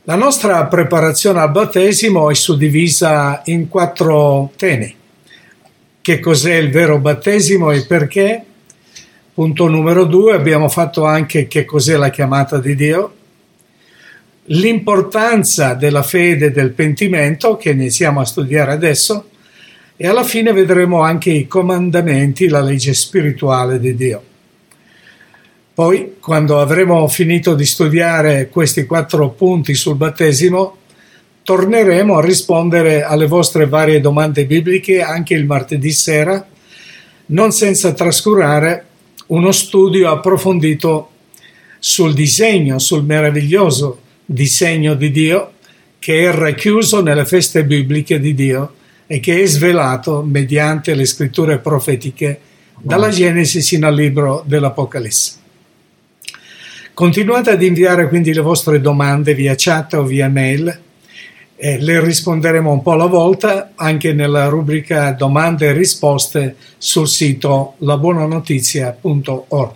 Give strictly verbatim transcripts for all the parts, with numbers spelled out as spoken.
La nostra preparazione al battesimo è suddivisa in quattro temi. Che cos'è il vero battesimo e perché? Punto numero due, abbiamo fatto anche che cos'è la chiamata di Dio. L'importanza della fede e del pentimento, che iniziamo a studiare adesso, e alla fine vedremo anche i comandamenti, la legge spirituale di Dio. Poi, quando avremo finito di studiare questi quattro punti sul battesimo, torneremo a rispondere alle vostre varie domande bibliche anche il martedì sera, non senza trascurare uno studio approfondito sul disegno, sul meraviglioso disegno di Dio che è racchiuso nelle feste bibliche di Dio e che è svelato mediante le scritture profetiche dalla Genesi sino al libro dell'Apocalisse. Continuate ad inviare quindi le vostre domande via chat o via mail e le risponderemo un po' alla volta anche nella rubrica domande e risposte sul sito la buona notizia punto org.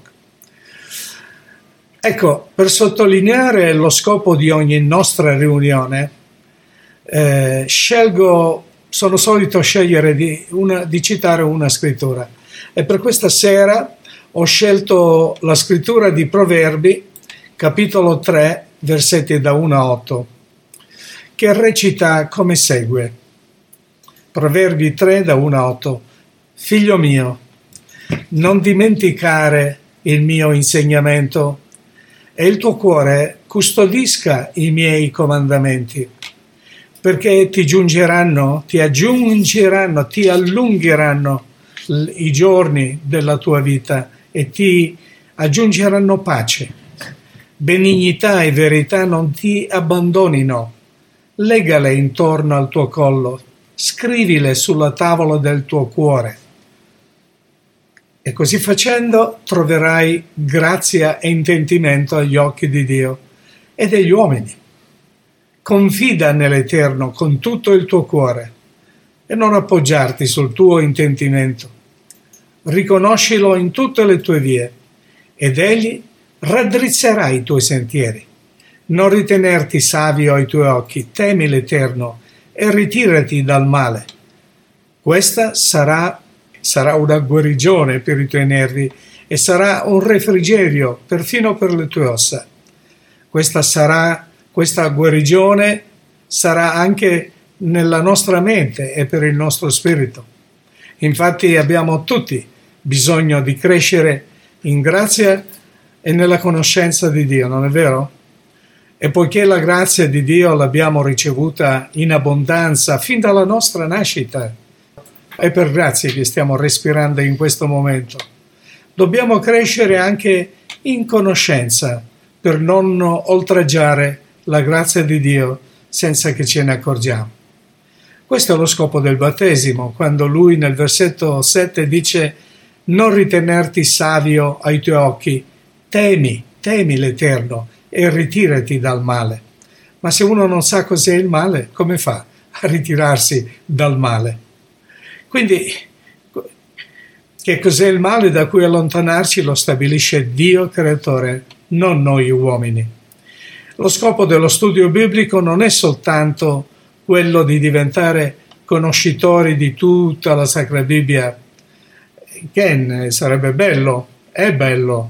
Ecco, per sottolineare lo scopo di ogni nostra riunione, eh, scelgo, sono solito scegliere di, una, di citare una scrittura e per questa sera ho scelto la scrittura di Proverbi, capitolo tre, versetti da uno a otto, che recita come segue. Proverbi tre, da uno a otto. Figlio mio, non dimenticare il mio insegnamento e il tuo cuore custodisca i miei comandamenti, perché ti giungeranno, ti aggiungeranno, ti allungheranno i giorni della tua vita e ti aggiungeranno pace. Benignità e verità non ti abbandonino. Legale intorno al tuo collo, scrivile sulla tavola del tuo cuore. E così facendo troverai grazia e intendimento agli occhi di Dio e degli uomini. Confida nell'Eterno con tutto il tuo cuore e non appoggiarti sul tuo intendimento. Riconoscilo in tutte le tue vie ed egli raddrizzerà i tuoi sentieri. Non ritenerti savio ai tuoi occhi, temi l'Eterno e ritirati dal male. Questa sarà, sarà una guarigione per i tuoi nervi e sarà un refrigerio perfino per le tue ossa. Questa sarà, questa guarigione sarà anche nella nostra mente e per il nostro spirito. Infatti abbiamo tutti bisogno di crescere in grazia e nella conoscenza di Dio, non è vero? E poiché la grazia di Dio l'abbiamo ricevuta in abbondanza fin dalla nostra nascita, è per grazia che stiamo respirando in questo momento, dobbiamo crescere anche in conoscenza per non oltraggiare la grazia di Dio senza che ce ne accorgiamo. Questo è lo scopo del battesimo, quando lui nel versetto sette dice non ritenerti savio ai tuoi occhi, temi, temi l'Eterno e ritirati dal male. Ma se uno non sa cos'è il male, come fa a ritirarsi dal male? Quindi, che cos'è il male da cui allontanarci lo stabilisce Dio creatore, non noi uomini. Lo scopo dello studio biblico non è soltanto quello di diventare conoscitori di tutta la Sacra Bibbia, che sarebbe bello, è bello,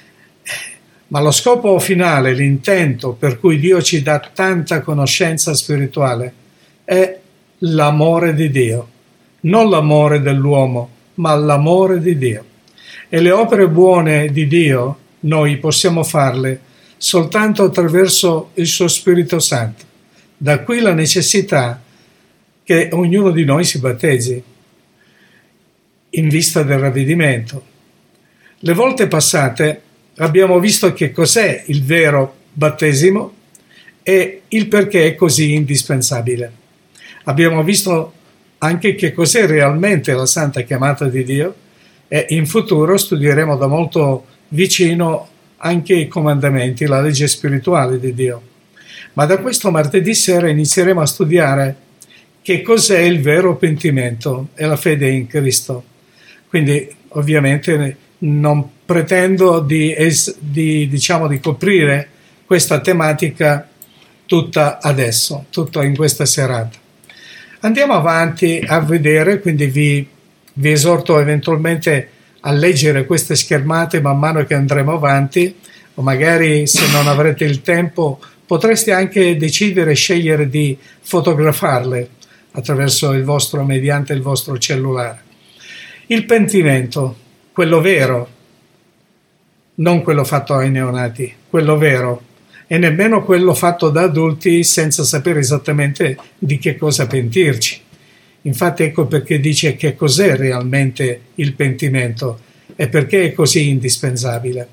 ma lo scopo finale, l'intento per cui Dio ci dà tanta conoscenza spirituale è l'amore di Dio, non l'amore dell'uomo, ma l'amore di Dio. E le opere buone di Dio noi possiamo farle soltanto attraverso il suo Spirito Santo. Da qui la necessità che ognuno di noi si battezzi in vista del ravvedimento. Le volte passate abbiamo visto che cos'è il vero battesimo e il perché è così indispensabile. Abbiamo visto anche che cos'è realmente la santa chiamata di Dio e in futuro studieremo da molto vicino anche i comandamenti, la legge spirituale di Dio. Ma da questo martedì sera inizieremo a studiare che cos'è il vero pentimento e la fede in Cristo. Quindi ovviamente non pretendo di, di, diciamo, di coprire questa tematica tutta adesso, tutta in questa serata. Andiamo avanti a vedere, quindi vi, vi esorto eventualmente a leggere queste schermate man mano che andremo avanti, o magari se non avrete il tempo potreste anche decidere, scegliere di fotografarle attraverso il vostro, mediante il vostro cellulare. Il pentimento, quello vero, non quello fatto ai neonati, quello vero, e nemmeno quello fatto da adulti senza sapere esattamente di che cosa pentirci. Infatti ecco perché dice che cos'è realmente il pentimento e perché è così indispensabile.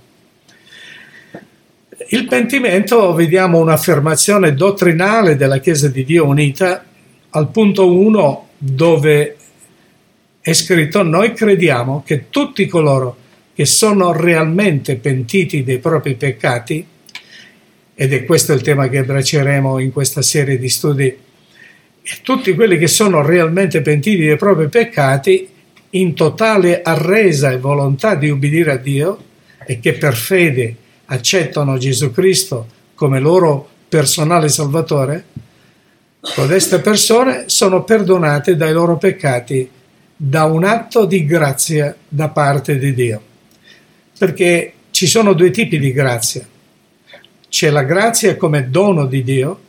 Il pentimento, vediamo un'affermazione dottrinale della Chiesa di Dio Unita al punto uno, dove è scritto: noi crediamo che tutti coloro che sono realmente pentiti dei propri peccati, ed è questo il tema che abbracceremo in questa serie di studi, tutti quelli che sono realmente pentiti dei propri peccati, in totale arresa e volontà di ubbidire a Dio, e che per fede accettano Gesù Cristo come loro personale Salvatore, codeste persone sono perdonate dai loro peccati da un atto di grazia da parte di Dio. Perché ci sono due tipi di grazia. C'è la grazia come dono di Dio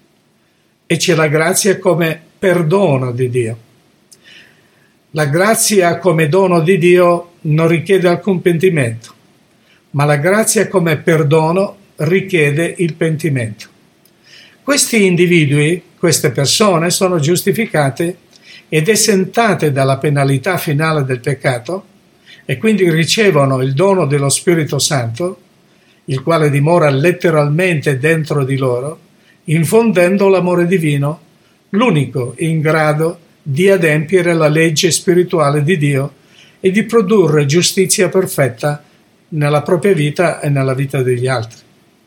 e c'è la grazia come perdono di Dio. La grazia come dono di Dio non richiede alcun pentimento, ma la grazia come perdono richiede il pentimento. Questi individui, queste persone, sono giustificate ed esentate dalla penalità finale del peccato e quindi ricevono il dono dello Spirito Santo, il quale dimora letteralmente dentro di loro, infondendo l'amore divino, l'unico in grado di adempiere la legge spirituale di Dio e di produrre giustizia perfetta nella propria vita e nella vita degli altri.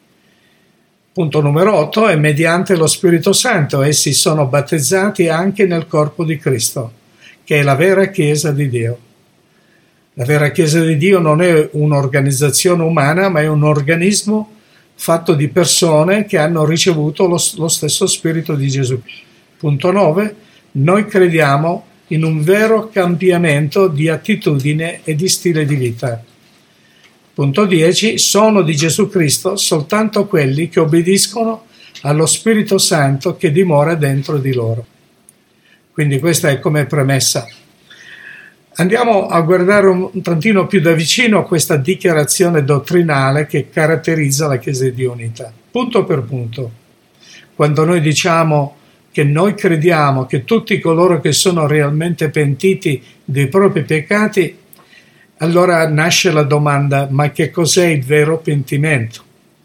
Punto numero otto è mediante lo Spirito Santo essi sono battezzati anche nel corpo di Cristo, che è la vera Chiesa di Dio. La vera Chiesa di Dio non è un'organizzazione umana, ma è un organismo fatto di persone che hanno ricevuto lo, lo stesso Spirito di Gesù. Punto nove. Noi crediamo in un vero cambiamento di attitudine e di stile di vita. Punto dieci. Sono di Gesù Cristo soltanto quelli che obbediscono allo Spirito Santo che dimora dentro di loro. Quindi questa è come premessa. Andiamo a guardare un tantino più da vicino questa dichiarazione dottrinale che caratterizza la Chiesa di Dio Unita, punto per punto. Quando noi diciamo che noi crediamo che tutti coloro che sono realmente pentiti dei propri peccati, allora nasce la domanda: ma che cos'è il vero pentimento?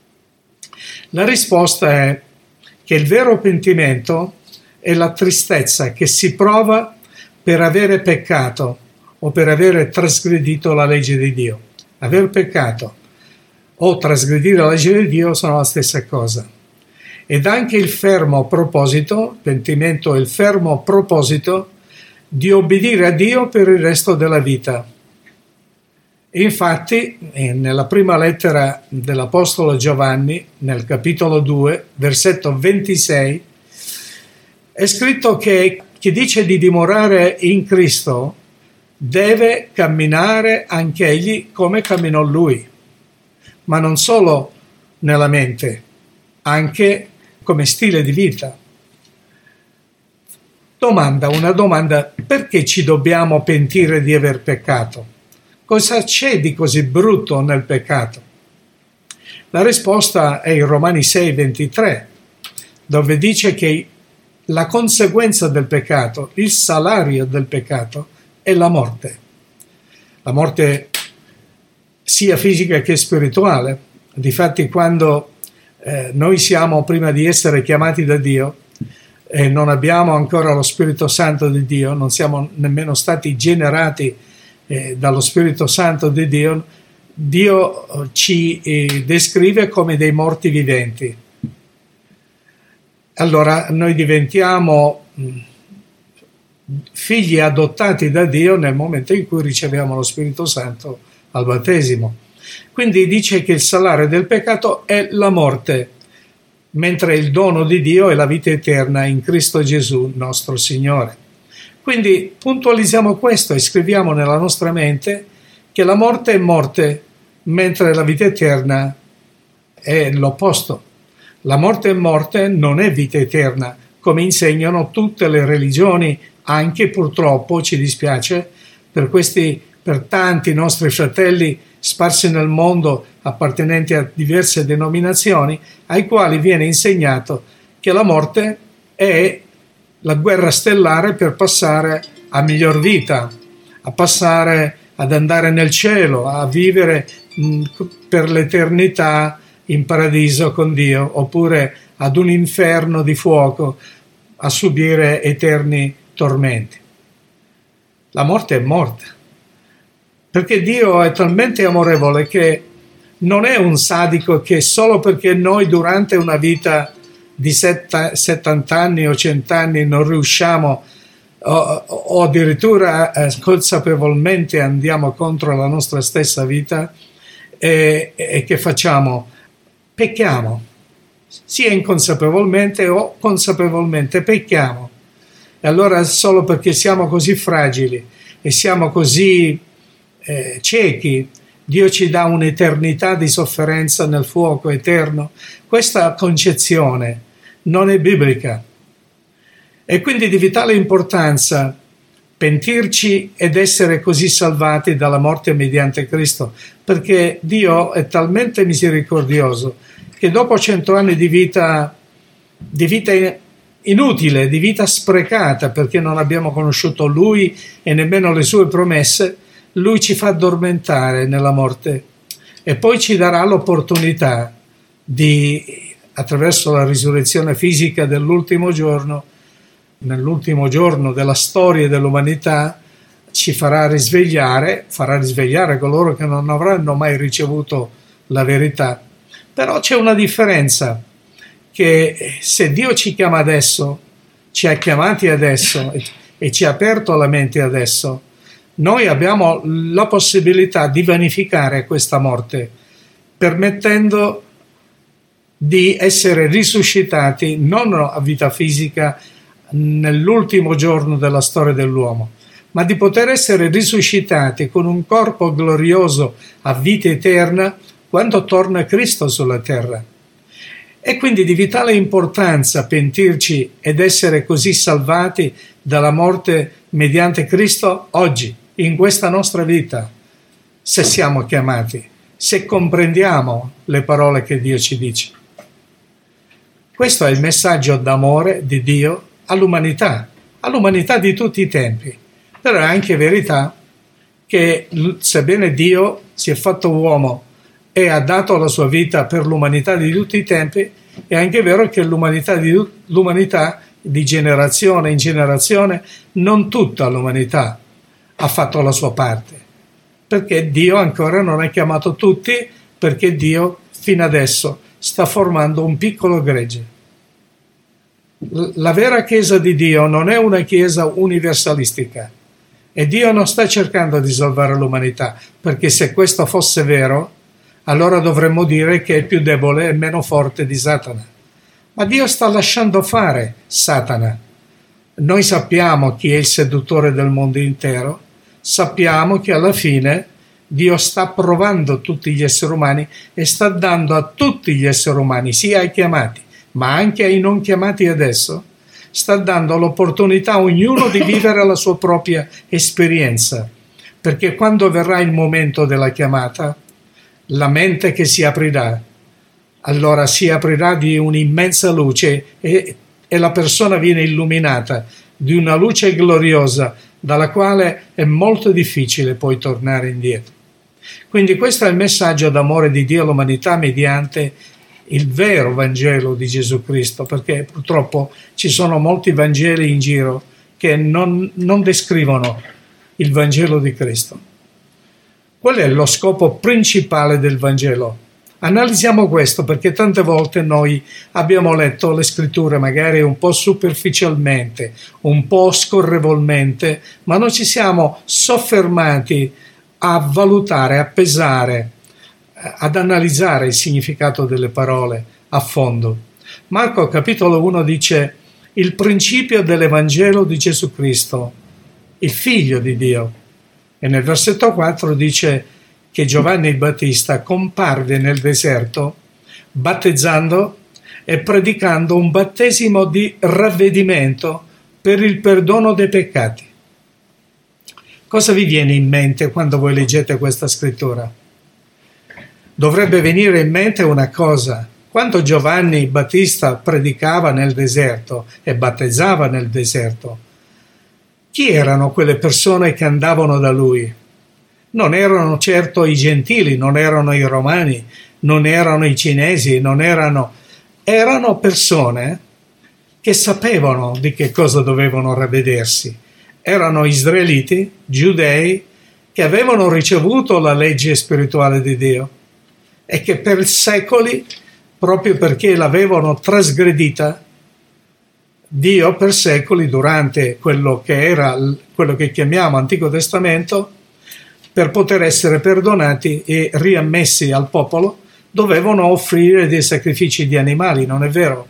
La risposta è che il vero pentimento è la tristezza che si prova per avere peccato o per avere trasgredito la legge di Dio. Aver peccato o trasgredire la legge di Dio sono la stessa cosa. Ed anche il fermo proposito, pentimento è il fermo proposito di obbedire a Dio per il resto della vita. Infatti, nella prima lettera dell'Apostolo Giovanni, nel capitolo due, versetto ventisei, è scritto che chi dice di dimorare in Cristo deve camminare anche egli come camminò Lui, ma non solo nella mente, anche come stile di vita. Domanda, una domanda: perché ci dobbiamo pentire di aver peccato? Cosa c'è di così brutto nel peccato? La risposta è in Romani sei ventitré, dove dice che la conseguenza del peccato, il salario del peccato, è la morte. La morte sia fisica che spirituale. Difatti, quando eh, noi siamo, prima di essere chiamati da Dio, e non abbiamo ancora lo Spirito Santo di Dio, non siamo nemmeno stati generati eh, dallo Spirito Santo di Dio, Dio ci eh, descrive come dei morti viventi. Allora noi diventiamo mh, figli adottati da Dio nel momento in cui riceviamo lo Spirito Santo al battesimo. Quindi dice che il salario del peccato è la morte. mentre il dono di Dio è la vita eterna in Cristo Gesù nostro Signore. Quindi puntualizziamo questo e scriviamo nella nostra mente che la morte è morte, mentre la vita eterna è l'opposto. La morte è morte, non è vita eterna, come insegnano tutte le religioni, anche purtroppo, ci dispiace, per questi, per tanti nostri fratelli sparsi nel mondo, appartenenti a diverse denominazioni, ai quali viene insegnato che la morte è la guerra stellare per passare a miglior vita, a passare ad andare nel cielo, a vivere mh, per l'eternità in paradiso con Dio, oppure ad un inferno di fuoco a subire eterni tormenti. La morte è morte, perché Dio è talmente amorevole che non è un sadico che solo perché noi durante una vita di settanta anni o cento anni non riusciamo o, o addirittura eh, consapevolmente andiamo contro la nostra stessa vita e, e che facciamo? Pecchiamo, sia inconsapevolmente o consapevolmente pecchiamo. E allora solo perché siamo così fragili e siamo così eh, ciechi, Dio ci dà un'eternità di sofferenza nel fuoco eterno. Questa concezione non è biblica. E quindi di vitale importanza pentirci ed essere così salvati dalla morte mediante Cristo, perché Dio è talmente misericordioso che dopo cento anni di vita, di vita inutile, di vita sprecata, perché non abbiamo conosciuto Lui e nemmeno le sue promesse, Lui ci fa addormentare nella morte e poi ci darà l'opportunità di, attraverso la risurrezione fisica dell'ultimo giorno, nell'ultimo giorno della storia dell'umanità, ci farà risvegliare, farà risvegliare coloro che non avranno mai ricevuto la verità. Però c'è una differenza, che se Dio ci chiama adesso, ci ha chiamati adesso e, e ci ha aperto la mente adesso, noi abbiamo la possibilità di vanificare questa morte, permettendo di essere risuscitati non a vita fisica nell'ultimo giorno della storia dell'uomo, ma di poter essere risuscitati con un corpo glorioso a vita eterna quando torna Cristo sulla terra. È quindi di vitale importanza pentirci ed essere così salvati dalla morte mediante Cristo oggi, in questa nostra vita, se siamo chiamati, se comprendiamo le parole che Dio ci dice. Questo è il messaggio d'amore di Dio all'umanità, all'umanità di tutti i tempi. Però è anche verità che sebbene Dio si è fatto uomo e ha dato la sua vita per l'umanità di tutti i tempi, è anche vero che l'umanità di, l'umanità di generazione in generazione, non tutta l'umanità ha fatto la sua parte, perché Dio ancora non ha chiamato tutti, perché Dio fino adesso sta formando un piccolo gregge. La vera Chiesa di Dio non è una Chiesa universalistica e Dio non sta cercando di salvare l'umanità, perché se questo fosse vero, allora dovremmo dire che è più debole e meno forte di Satana. Ma Dio sta lasciando fare Satana. Noi sappiamo chi è il seduttore del mondo intero, sappiamo che alla fine Dio sta provando tutti gli esseri umani e sta dando a tutti gli esseri umani, sia ai chiamati, ma anche ai non chiamati adesso, sta dando l'opportunità a ognuno di vivere la sua propria esperienza, perché quando verrà il momento della chiamata, la mente che si aprirà, allora si aprirà di un'immensa luce e, e la persona viene illuminata di una luce gloriosa dalla quale è molto difficile poi tornare indietro. Quindi questo è il messaggio d'amore di Dio all'umanità mediante il vero Vangelo di Gesù Cristo, perché purtroppo ci sono molti Vangeli in giro che non, non descrivono il Vangelo di Cristo. Qual è lo scopo principale del Vangelo? Analizziamo questo, perché tante volte noi abbiamo letto le scritture magari un po' superficialmente, un po' scorrevolmente, ma non ci siamo soffermati a valutare, a pesare, ad analizzare il significato delle parole a fondo. Marco capitolo uno dice il principio dell'Evangelo di Gesù Cristo, il figlio di Dio. E nel versetto quattro dice che Giovanni Battista comparve nel deserto battezzando e predicando un battesimo di ravvedimento per il perdono dei peccati. Cosa vi viene in mente quando voi leggete questa scrittura? Dovrebbe venire in mente una cosa: quando Giovanni Battista predicava nel deserto e battezzava nel deserto, chi erano quelle persone che andavano da lui? Non erano certo i gentili, non erano i romani, non erano i cinesi, non erano... erano persone che sapevano di che cosa dovevano ravvedersi. Erano israeliti, giudei, che avevano ricevuto la legge spirituale di Dio e che per secoli, proprio perché l'avevano trasgredita, Dio per secoli, durante quello che era quello che chiamiamo Antico Testamento, per poter essere perdonati e riammessi al popolo, dovevano offrire dei sacrifici di animali, non è vero?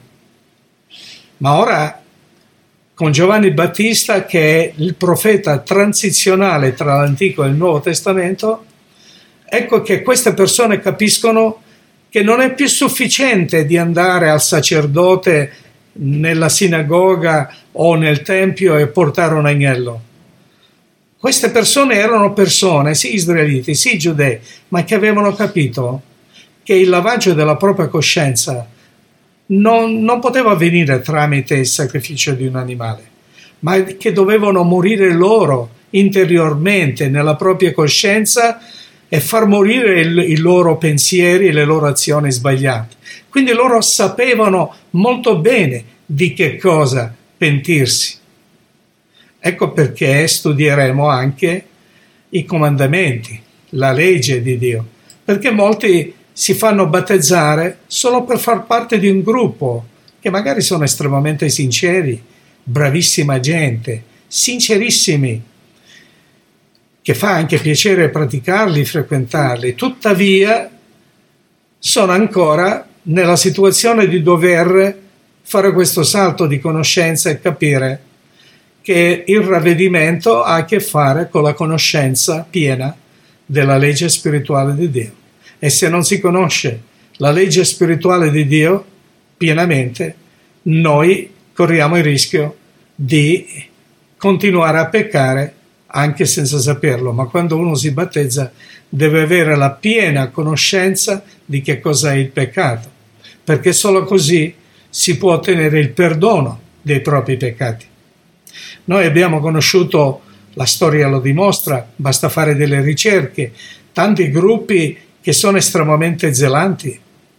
Ma ora, con Giovanni Battista, che è il profeta transizionale tra l'Antico e il Nuovo Testamento, ecco che queste persone capiscono che non è più sufficiente di andare al sacerdote nella sinagoga o nel tempio e portare un agnello. Queste persone erano persone, sì israeliti, sì giudei, ma che avevano capito che il lavaggio della propria coscienza non, non poteva avvenire tramite il sacrificio di un animale, ma che dovevano morire loro interiormente nella propria coscienza e far morire il, i loro pensieri e le loro azioni sbagliate. Quindi loro sapevano molto bene di che cosa pentirsi. Ecco perché studieremo anche i comandamenti, la legge di Dio, perché molti si fanno battezzare solo per far parte di un gruppo che magari sono estremamente sinceri, bravissima gente, sincerissimi, che fa anche piacere praticarli, frequentarli, tuttavia sono ancora nella situazione di dover fare questo salto di conoscenza e capire che il ravvedimento ha a che fare con la conoscenza piena della legge spirituale di Dio. E se non si conosce la legge spirituale di Dio pienamente, noi corriamo il rischio di continuare a peccare anche senza saperlo. Ma quando uno si battezza deve avere la piena conoscenza di che cos'è il peccato, perché solo così si può ottenere il perdono dei propri peccati. Noi abbiamo conosciuto, la storia lo dimostra, basta fare delle ricerche, tanti gruppi che sono estremamente zelanti,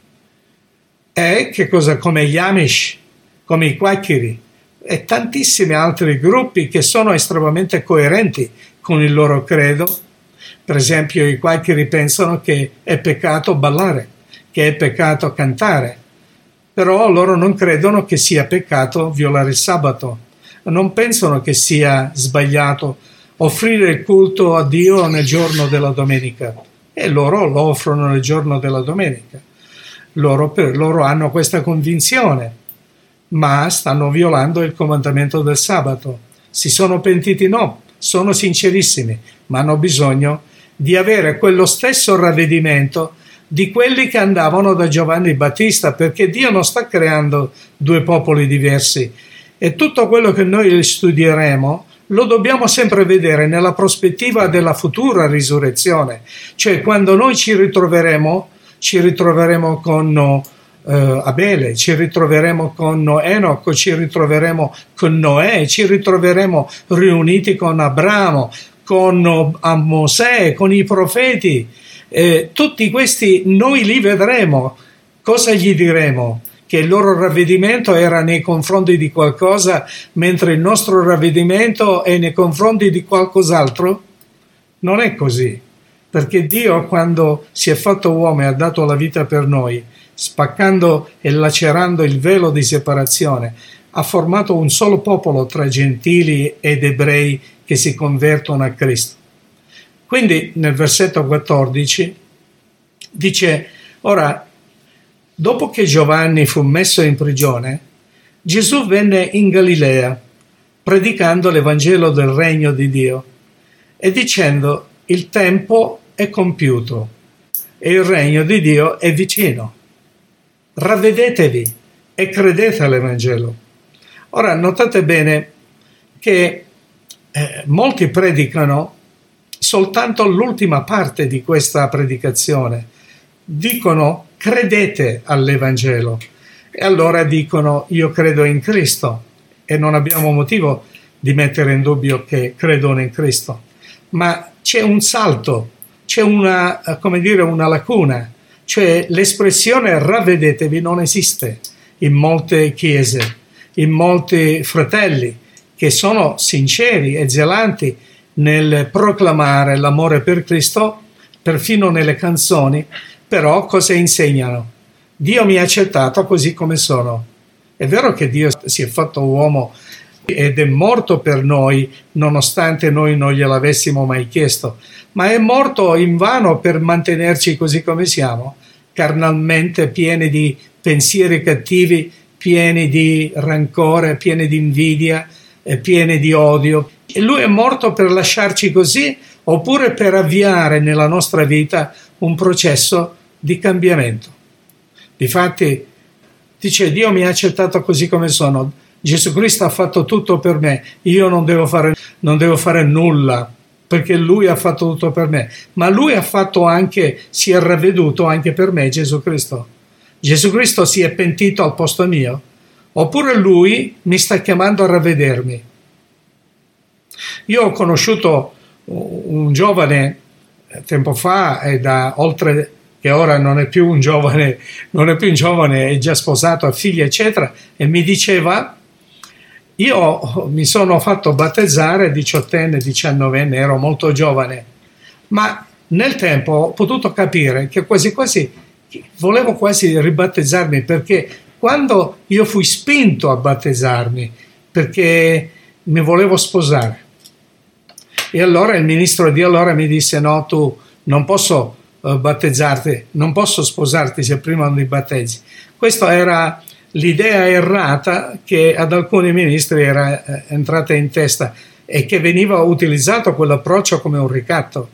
e che cosa, come gli Amish, come i Quaccheri e tantissimi altri gruppi che sono estremamente coerenti con il loro credo. Per esempio i Quaccheri pensano che è peccato ballare, che è peccato cantare, però loro non credono che sia peccato violare il sabato, non pensano che sia sbagliato offrire il culto a Dio nel giorno della domenica, e loro lo offrono nel giorno della domenica. Loro, per, loro hanno questa convinzione, ma stanno violando il comandamento del sabato. Si sono pentiti? No, sono sincerissimi, ma hanno bisogno di avere quello stesso ravvedimento di quelli che andavano da Giovanni Battista, perché Dio non sta creando due popoli diversi, e tutto quello che noi studieremo lo dobbiamo sempre vedere nella prospettiva della futura risurrezione, cioè quando noi ci ritroveremo, ci ritroveremo con uh, Abele, ci ritroveremo con Enoch, ci ritroveremo con Noè, ci ritroveremo riuniti con Abramo, con uh, Mosè, con i profeti, eh, tutti questi noi li vedremo. Cosa gli diremo? Che il loro ravvedimento era nei confronti di qualcosa, mentre il nostro ravvedimento è nei confronti di qualcos'altro? Non è così, perché Dio, quando si è fatto uomo e ha dato la vita per noi, spaccando e lacerando il velo di separazione, ha formato un solo popolo tra gentili ed ebrei che si convertono a Cristo. Quindi nel versetto quattordici dice: ora Dopo che Giovanni fu messo in prigione, Gesù venne in Galilea, predicando l'Evangelo del Regno di Dio e dicendo: il tempo è compiuto e il Regno di Dio è vicino. Ravvedetevi e credete all'Evangelo. Ora, notate bene che eh, molti predicano soltanto l'ultima parte di questa predicazione. Dicono: credete all'Evangelo. E allora dicono: io credo in Cristo, e non abbiamo motivo di mettere in dubbio che credono in Cristo. Ma c'è un salto, c'è una, come dire, una lacuna, cioè l'espressione ravvedetevi non esiste in molte chiese, in molti fratelli che sono sinceri e zelanti nel proclamare l'amore per Cristo, perfino nelle canzoni, però cosa insegnano? Dio mi ha accettato così come sono. È vero che Dio si è fatto uomo ed è morto per noi, nonostante noi non gliel'avessimo mai chiesto, ma è morto invano per mantenerci così come siamo, carnalmente pieni di pensieri cattivi, pieni di rancore, pieni di invidia, e pieni di odio. E lui è morto per lasciarci così, oppure per avviare nella nostra vita un processo di cambiamento. Difatti dice: Dio mi ha accettato così come sono, Gesù Cristo ha fatto tutto per me, io non devo fare, non devo fare nulla perché lui ha fatto tutto per me, ma lui ha fatto anche, si è ravveduto anche per me, Gesù Cristo. Gesù Cristo si è pentito al posto mio, oppure lui mi sta chiamando a ravvedermi. Io ho conosciuto un giovane tempo fa, e da oltre che ora non è più un giovane, non è più un giovane, è già sposato, ha figli eccetera, e mi diceva: io mi sono fatto battezzare diciottenne, diciannovenne, ero molto giovane, ma nel tempo ho potuto capire che quasi quasi volevo quasi ribattezzarmi, perché quando io fui spinto a battezzarmi perché mi volevo sposare, e allora il ministro di allora mi disse: no, tu non posso uh, battezzarti, non posso sposarti se prima non ti battezzi. Questa era l'idea errata che ad alcuni ministri era eh, entrata in testa, e che veniva utilizzato quell'approccio come un ricatto.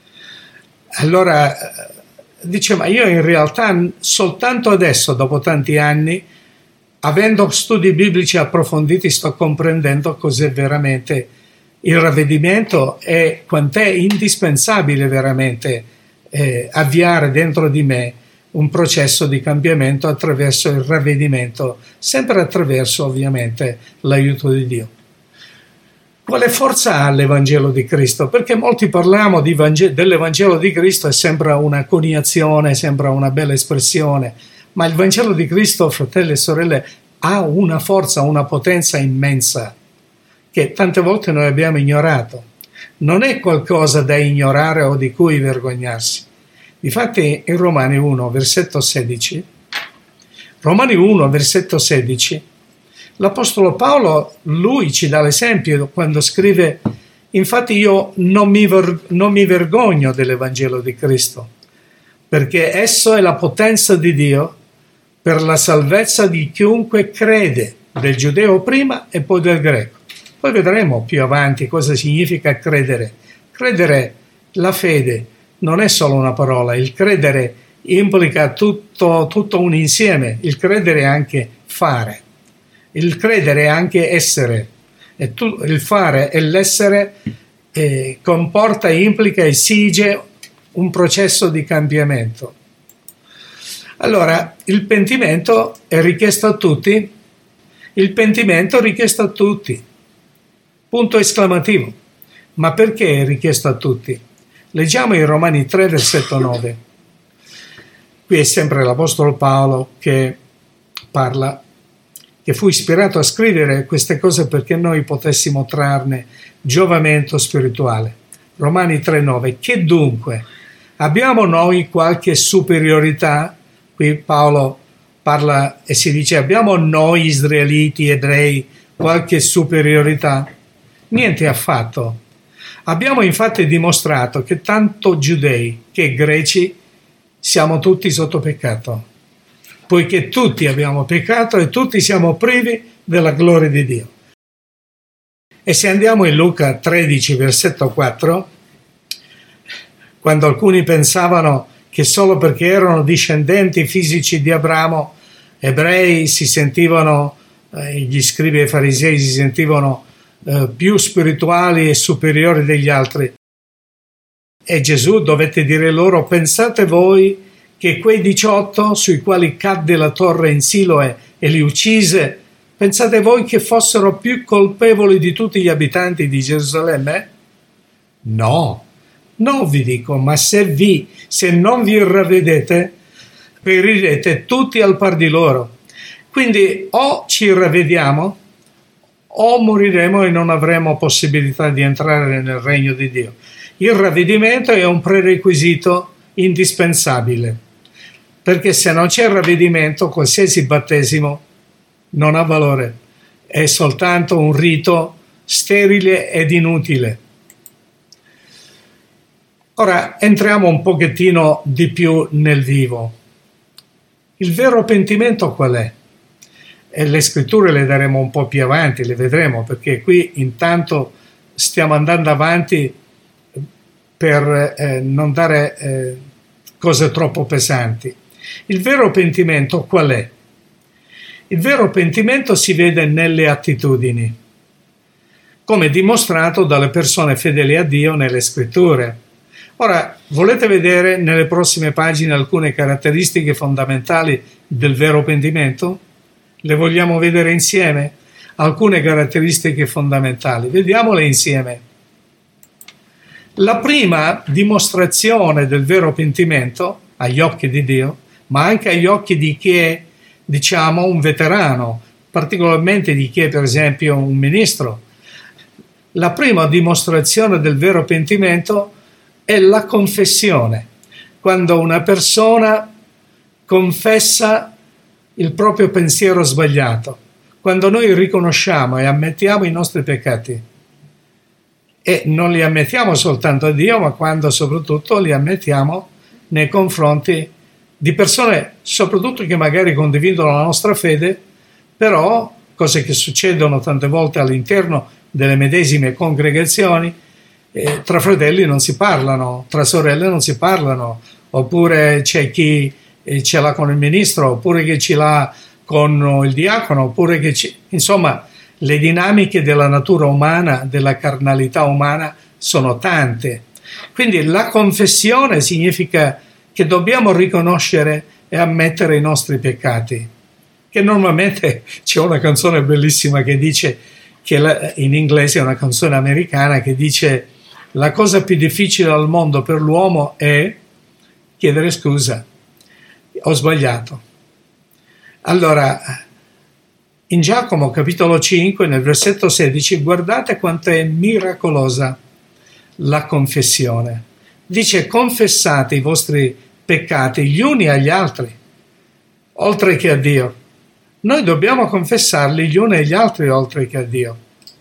Allora dice: ma io in realtà soltanto adesso, dopo tanti anni, avendo studi biblici approfonditi, sto comprendendo cos'è veramente il ravvedimento e quant'è indispensabile veramente eh, avviare dentro di me un processo di cambiamento attraverso il ravvedimento, sempre attraverso ovviamente l'aiuto di Dio. Quale forza ha l'Evangelo di Cristo? Perché molti parliamo di Vangelo, dell'Evangelo di Cristo e sembra una coniazione, sembra una bella espressione, ma il Vangelo di Cristo, fratelli e sorelle, ha una forza, una potenza immensa che tante volte noi abbiamo ignorato. Non è qualcosa da ignorare o di cui vergognarsi. Difatti in Romani uno, versetto sedici, Romani uno, versetto sedici, l'Apostolo Paolo, lui ci dà l'esempio quando scrive: infatti io non mi, ver- non mi vergogno dell'Evangelo di Cristo, perché esso è la potenza di Dio per la salvezza di chiunque crede, del giudeo prima e poi del greco. Poi vedremo più avanti cosa significa credere. Credere, la fede, non è solo una parola, il credere implica tutto, tutto un insieme, il credere è anche fare. Il credere è anche essere, e tu, il fare e l'essere eh, comporta, implica, esige un processo di cambiamento. Allora, il pentimento è richiesto a tutti, il pentimento è richiesto a tutti, punto esclamativo. Ma perché è richiesto a tutti? Leggiamo in Romani tre, versetto nove. Qui è sempre l'Apostolo Paolo che parla, che fu ispirato a scrivere queste cose perché noi potessimo trarne giovamento spirituale. Romani tre nove. Che dunque? Abbiamo noi qualche superiorità? Qui Paolo parla e si dice: abbiamo noi israeliti, ebrei, qualche superiorità? Niente affatto. Abbiamo infatti dimostrato che tanto giudei che greci siamo tutti sotto peccato. poiché tutti abbiamo peccato e tutti siamo privi della gloria di Dio. E se andiamo in Luca tredici, versetto quattro, quando alcuni pensavano che solo perché erano discendenti fisici di Abramo, ebrei, si sentivano, eh, gli scribi e farisei si sentivano eh, più spirituali e superiori degli altri. E Gesù dovette dire loro: pensate voi che quei diciotto sui quali cadde la torre in Siloe e li uccise, pensate voi che fossero più colpevoli di tutti gli abitanti di Gerusalemme? No, no vi dico, ma se vi, se non vi ravvedete, perirete tutti al par di loro. Quindi o ci ravvediamo o moriremo e non avremo possibilità di entrare nel regno di Dio. Il ravvedimento è un prerequisito indispensabile, perché se non c'è ravvedimento, qualsiasi battesimo non ha valore, è soltanto un rito sterile ed inutile. Ora entriamo un pochettino di più nel vivo. Il vero pentimento qual è? E le scritture le daremo un po' più avanti, le vedremo, perché qui intanto stiamo andando avanti per eh, non dare eh, cose troppo pesanti. Il vero pentimento qual è? Il vero pentimento si vede nelle attitudini, come dimostrato dalle persone fedeli a Dio nelle scritture. Ora, volete vedere nelle prossime pagine alcune caratteristiche fondamentali del vero pentimento? Le vogliamo vedere insieme? Alcune caratteristiche fondamentali. Vediamole insieme. La prima dimostrazione del vero pentimento, agli occhi di Dio, ma anche agli occhi di chi è, diciamo, un veterano, particolarmente di chi è, per esempio, un ministro, la prima dimostrazione del vero pentimento è la confessione. Quando una persona confessa il proprio pensiero sbagliato, quando noi riconosciamo e ammettiamo i nostri peccati, e non li ammettiamo soltanto a Dio, ma quando soprattutto li ammettiamo nei confronti di persone, soprattutto che magari condividono la nostra fede, però cose che succedono tante volte all'interno delle medesime congregazioni, eh, tra fratelli non si parlano, tra sorelle non si parlano, oppure c'è chi eh, ce l'ha con il ministro, oppure che ce l'ha con il diacono, oppure che ci... insomma le dinamiche della natura umana, della carnalità umana sono tante. Quindi la confessione significa che dobbiamo riconoscere e ammettere i nostri peccati, che normalmente c'è una canzone bellissima che dice, che la, in inglese è una canzone americana che dice: la cosa più difficile al mondo per l'uomo è chiedere scusa, ho sbagliato. Allora, in Giacomo capitolo cinque, nel versetto sedici, guardate quanto è miracolosa la confessione. Dice: confessate i vostri peccati gli uni agli altri, oltre che a Dio. Noi dobbiamo confessarli gli uni agli altri, oltre che a Dio.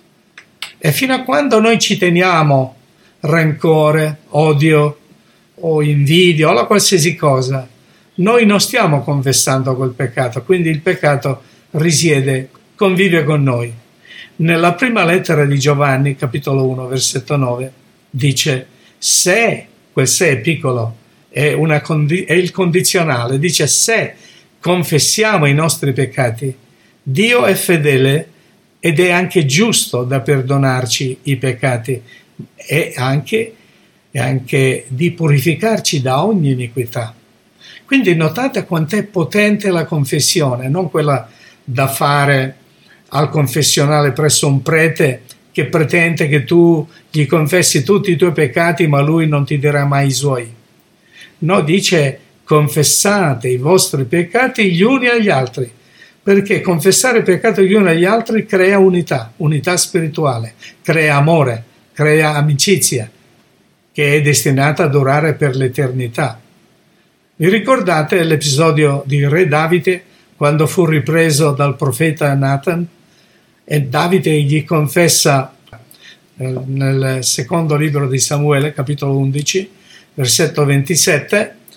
E fino a quando noi ci teniamo rancore, odio o invidia o la qualsiasi cosa, noi non stiamo confessando quel peccato, quindi il peccato risiede, convive con noi. Nella prima lettera di Giovanni, capitolo uno, versetto nove, dice: se, quel se è piccolo, è, una condi- è il condizionale, dice: se confessiamo i nostri peccati, Dio è fedele ed è anche giusto da perdonarci i peccati e anche, e anche di purificarci da ogni iniquità. Quindi notate quant'è potente la confessione, non quella da fare al confessionale presso un prete che pretende che tu gli confessi tutti i tuoi peccati ma lui non ti dirà mai i suoi. No, dice: confessate i vostri peccati gli uni agli altri, perché confessare i peccati gli uni agli altri crea unità, unità spirituale, crea amore, crea amicizia che è destinata a durare per l'eternità. Vi ricordate l'episodio di Re Davide quando fu ripreso dal profeta Nathan e Davide gli confessa eh, nel secondo libro di Samuele, capitolo undici, versetto ventisette,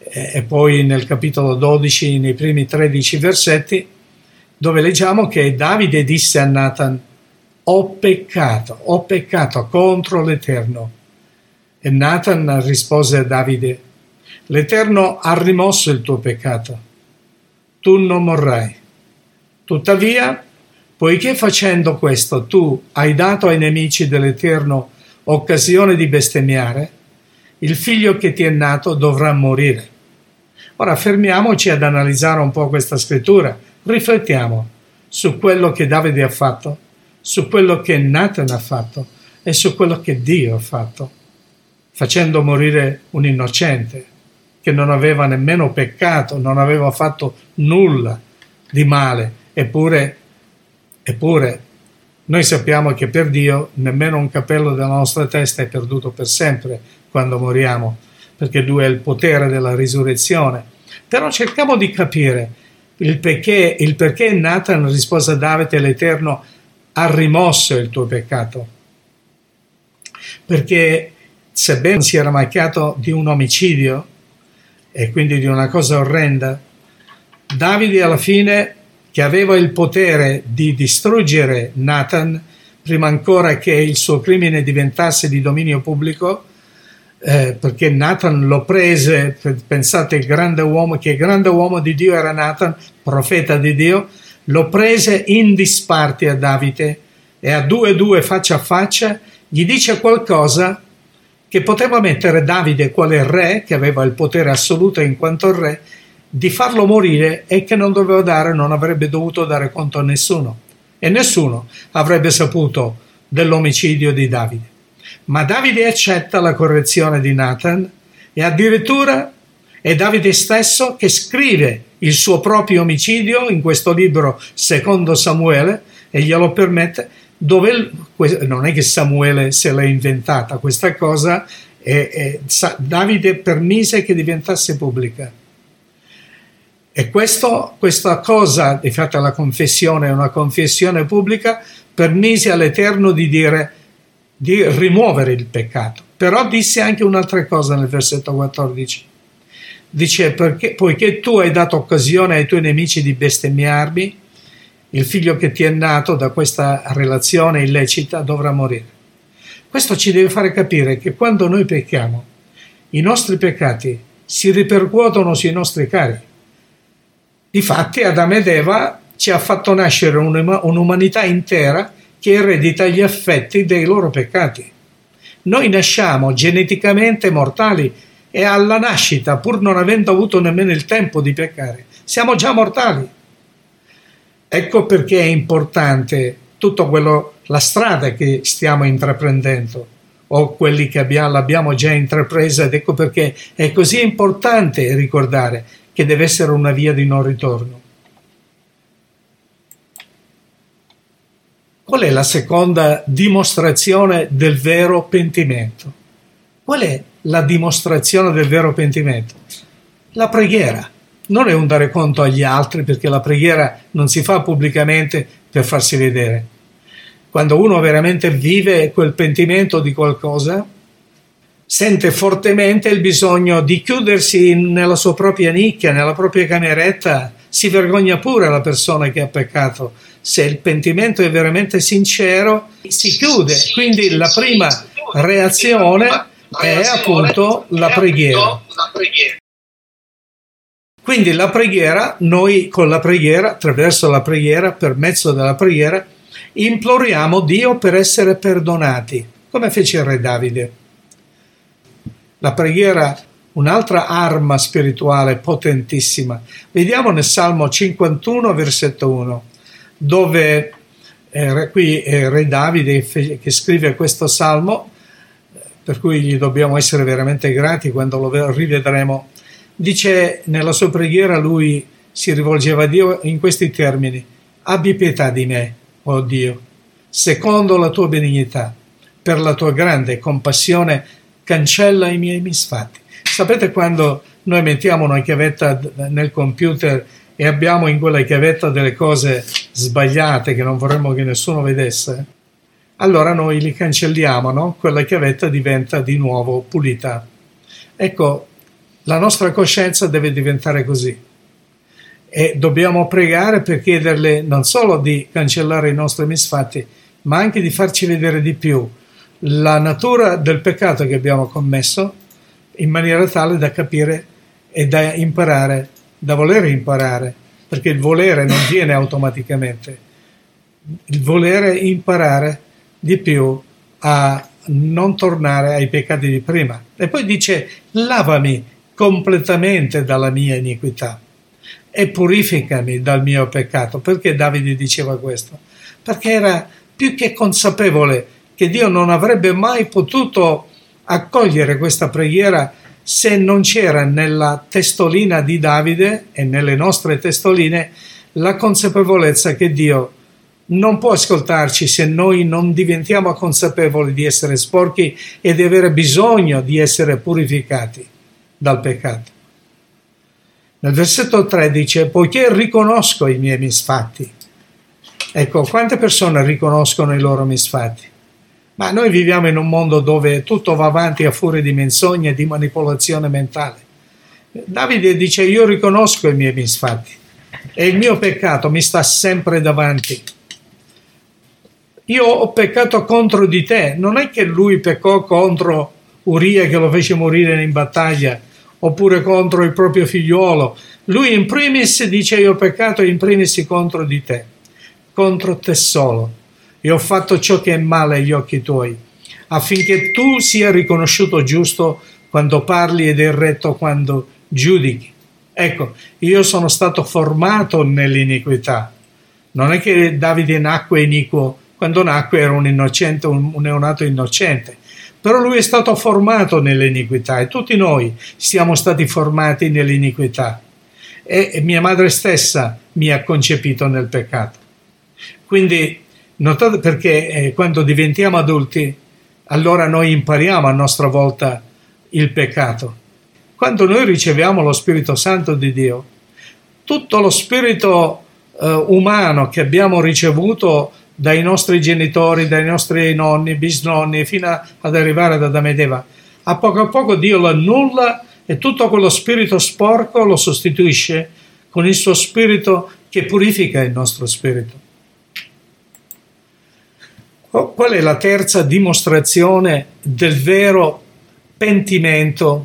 e poi nel capitolo dodici, nei primi tredici versetti, dove leggiamo che Davide disse a Nathan: ho peccato, ho peccato contro l'Eterno. E Nathan rispose a Davide: l'Eterno ha rimosso il tuo peccato, tu non morrai. Tuttavia, poiché facendo questo tu hai dato ai nemici dell'Eterno occasione di bestemmiare, il figlio che ti è nato dovrà morire. Ora fermiamoci ad analizzare un po' questa scrittura, riflettiamo su quello che Davide ha fatto, su quello che Nathan ha fatto e su quello che Dio ha fatto, facendo morire un innocente che non aveva nemmeno peccato, non aveva fatto nulla di male, eppure, eppure noi sappiamo che per Dio nemmeno un capello della nostra testa è perduto per sempre quando moriamo, perché Lui ha il potere della risurrezione. Però cerchiamo di capire il perché, il perché Nathan rispose a Davide: l'Eterno ha rimosso il tuo peccato. Perché sebbene si era macchiato di un omicidio e quindi di una cosa orrenda, Davide alla fine, che aveva il potere di distruggere Nathan prima ancora che il suo crimine diventasse di dominio pubblico, eh, perché Nathan lo prese, pensate il grande uomo, che grande uomo di Dio era Nathan, profeta di Dio, lo prese in disparte a Davide e a due due faccia a faccia gli dice qualcosa che poteva mettere Davide, quale re, che aveva il potere assoluto in quanto re, di farlo morire, e che non doveva dare, non avrebbe dovuto dare conto a nessuno, e nessuno avrebbe saputo dell'omicidio di Davide. Ma Davide accetta la correzione di Nathan, e addirittura è Davide stesso che scrive il suo proprio omicidio in questo libro secondo Samuele, e glielo permette, dove non è che Samuele se l'è inventata questa cosa, e, e Davide permise che diventasse pubblica. E questo, questa cosa, di fatto la confessione è una confessione pubblica, permise all'Eterno di dire, di rimuovere il peccato. Però disse anche un'altra cosa nel versetto quattordici. Dice: perché, poiché tu hai dato occasione ai tuoi nemici di bestemmiarmi, il figlio che ti è nato da questa relazione illecita dovrà morire. Questo ci deve fare capire che quando noi pecchiamo, i nostri peccati si ripercuotono sui nostri cari. Difatti Adamo ed Eva ci ha fatto nascere un'umanità intera che eredita gli effetti dei loro peccati. Noi nasciamo geneticamente mortali e alla nascita, pur non avendo avuto nemmeno il tempo di peccare, siamo già mortali. Ecco perché è importante tutto quello, la strada che stiamo intraprendendo o quelli che abbiamo, l'abbiamo già intrapresa, ed ecco perché è così importante ricordare che deve essere una via di non ritorno. Qual è la seconda dimostrazione del vero pentimento? Qual è la dimostrazione del vero pentimento? La preghiera. Non è un dare conto agli altri, perché la preghiera non si fa pubblicamente per farsi vedere. Quando uno veramente vive quel pentimento di qualcosa, sente fortemente il bisogno di chiudersi nella sua propria nicchia, nella propria cameretta. Si vergogna pure la persona che ha peccato. Se il pentimento è veramente sincero, si chiude. Quindi la prima reazione è appunto la preghiera. Quindi la preghiera, noi con la preghiera, attraverso la preghiera, per mezzo della preghiera, imploriamo Dio per essere perdonati, come fece il re Davide. La preghiera, un'altra arma spirituale potentissima. Vediamo nel Salmo cinquantuno, versetto uno, dove eh, qui è re Davide che scrive questo Salmo, per cui gli dobbiamo essere veramente grati quando lo rivedremo. Dice, nella sua preghiera lui si rivolgeva a Dio in questi termini: abbi pietà di me, oh Dio, secondo la tua benignità, per la tua grande compassione cancella i miei misfatti. Sapete, quando noi mettiamo una chiavetta nel computer e abbiamo in quella chiavetta delle cose sbagliate che non vorremmo che nessuno vedesse, allora noi li cancelliamo, no? Quella chiavetta diventa di nuovo pulita. Ecco, La nostra coscienza deve diventare così. E dobbiamo pregare per chiederle non solo di cancellare i nostri misfatti, ma anche di farci vedere di più la natura del peccato che abbiamo commesso, in maniera tale da capire e da imparare, da voler imparare, perché il volere non viene automaticamente, il volere imparare di più a non tornare ai peccati di prima. E poi dice: lavami completamente dalla mia iniquità e purificami dal mio peccato. Perché Davide diceva questo? Perché era più che consapevole che Dio non avrebbe mai potuto accogliere questa preghiera se non c'era nella testolina di Davide e nelle nostre testoline la consapevolezza che Dio non può ascoltarci se noi non diventiamo consapevoli di essere sporchi e di avere bisogno di essere purificati dal peccato. Nel versetto tre dice: poiché riconosco i miei misfatti. Ecco, quante persone riconoscono i loro misfatti? Ma noi viviamo in un mondo dove tutto va avanti a furia di menzogne e di manipolazione mentale. Davide dice: io riconosco i miei misfatti e il mio peccato mi sta sempre davanti. Io ho peccato contro di te. Non è che lui peccò contro Uria che lo fece morire in battaglia, oppure contro il proprio figliuolo. Lui in primis dice: io ho peccato in primis contro di te, contro te solo. E ho fatto ciò che è male agli occhi tuoi, affinché tu sia riconosciuto giusto quando parli ed è retto quando giudichi. Ecco, io sono stato formato nell'iniquità. Non è che Davide nacque iniquo. Quando nacque era un innocente, un neonato innocente. Però lui è stato formato nell'iniquità e tutti noi siamo stati formati nell'iniquità. E, e mia madre stessa mi ha concepito nel peccato. Quindi notate perché eh, quando diventiamo adulti, allora noi impariamo a nostra volta il peccato. Quando noi riceviamo lo Spirito Santo di Dio, tutto lo spirito eh, umano che abbiamo ricevuto dai nostri genitori, dai nostri nonni, bisnonni, fino a, ad arrivare ad Adamo ed Eva, a poco a poco Dio lo annulla e tutto quello spirito sporco lo sostituisce con il suo spirito che purifica il nostro spirito. Qual è la terza dimostrazione del vero pentimento?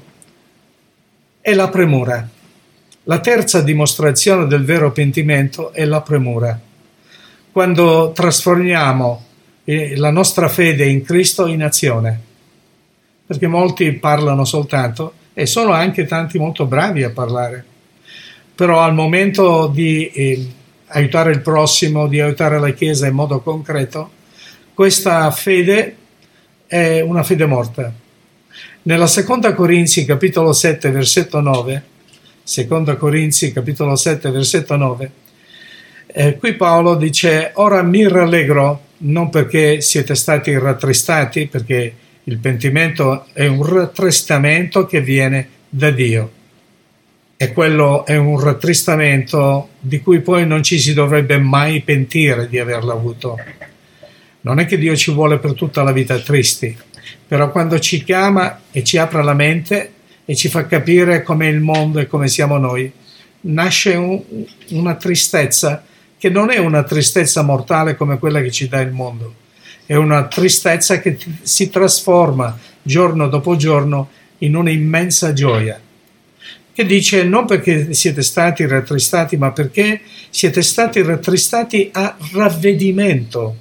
È la premura. La terza dimostrazione del vero pentimento è la premura. Quando trasformiamo la nostra fede in Cristo in azione. Perché molti parlano soltanto, e sono anche tanti molto bravi a parlare, però al momento di eh, aiutare il prossimo, di aiutare la Chiesa in modo concreto, questa fede è una fede morta. Nella seconda Corinzi capitolo sette versetto nove, seconda Corinzi capitolo sette versetto nove, eh, qui Paolo dice: ora mi rallegro non perché siete stati rattristati, perché il pentimento è un rattristamento che viene da Dio, e quello è un rattristamento di cui poi non ci si dovrebbe mai pentire di averlo avuto. Non è che Dio ci vuole per tutta la vita tristi, però quando ci chiama e ci apre la mente e ci fa capire com'è il mondo e come siamo noi, nasce un, una tristezza che non è una tristezza mortale come quella che ci dà il mondo, è una tristezza che si trasforma giorno dopo giorno in un'immensa gioia, che dice non perché siete stati rattristati, ma perché siete stati rattristati a ravvedimento.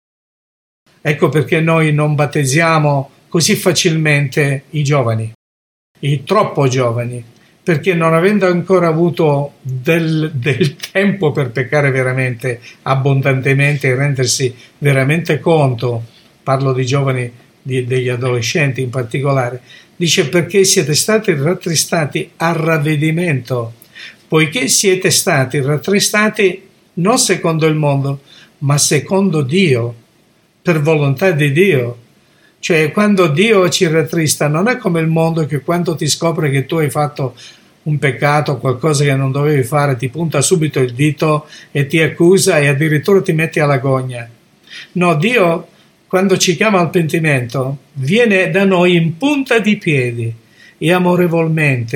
Ecco perché noi non battezziamo così facilmente i giovani, i troppo giovani, perché non avendo ancora avuto del, del tempo per peccare veramente abbondantemente e rendersi veramente conto, parlo di giovani, di, degli adolescenti in particolare, dice perché siete stati rattristati a ravvedimento, poiché siete stati rattristati non secondo il mondo, ma secondo Dio, per volontà di Dio. Cioè, quando Dio ci rattrista non è come il mondo che quando ti scopre che tu hai fatto un peccato, qualcosa che non dovevi fare, ti punta subito il dito e ti accusa e addirittura ti metti alla gogna. No, Dio quando ci chiama al pentimento viene da noi in punta di piedi e amorevolmente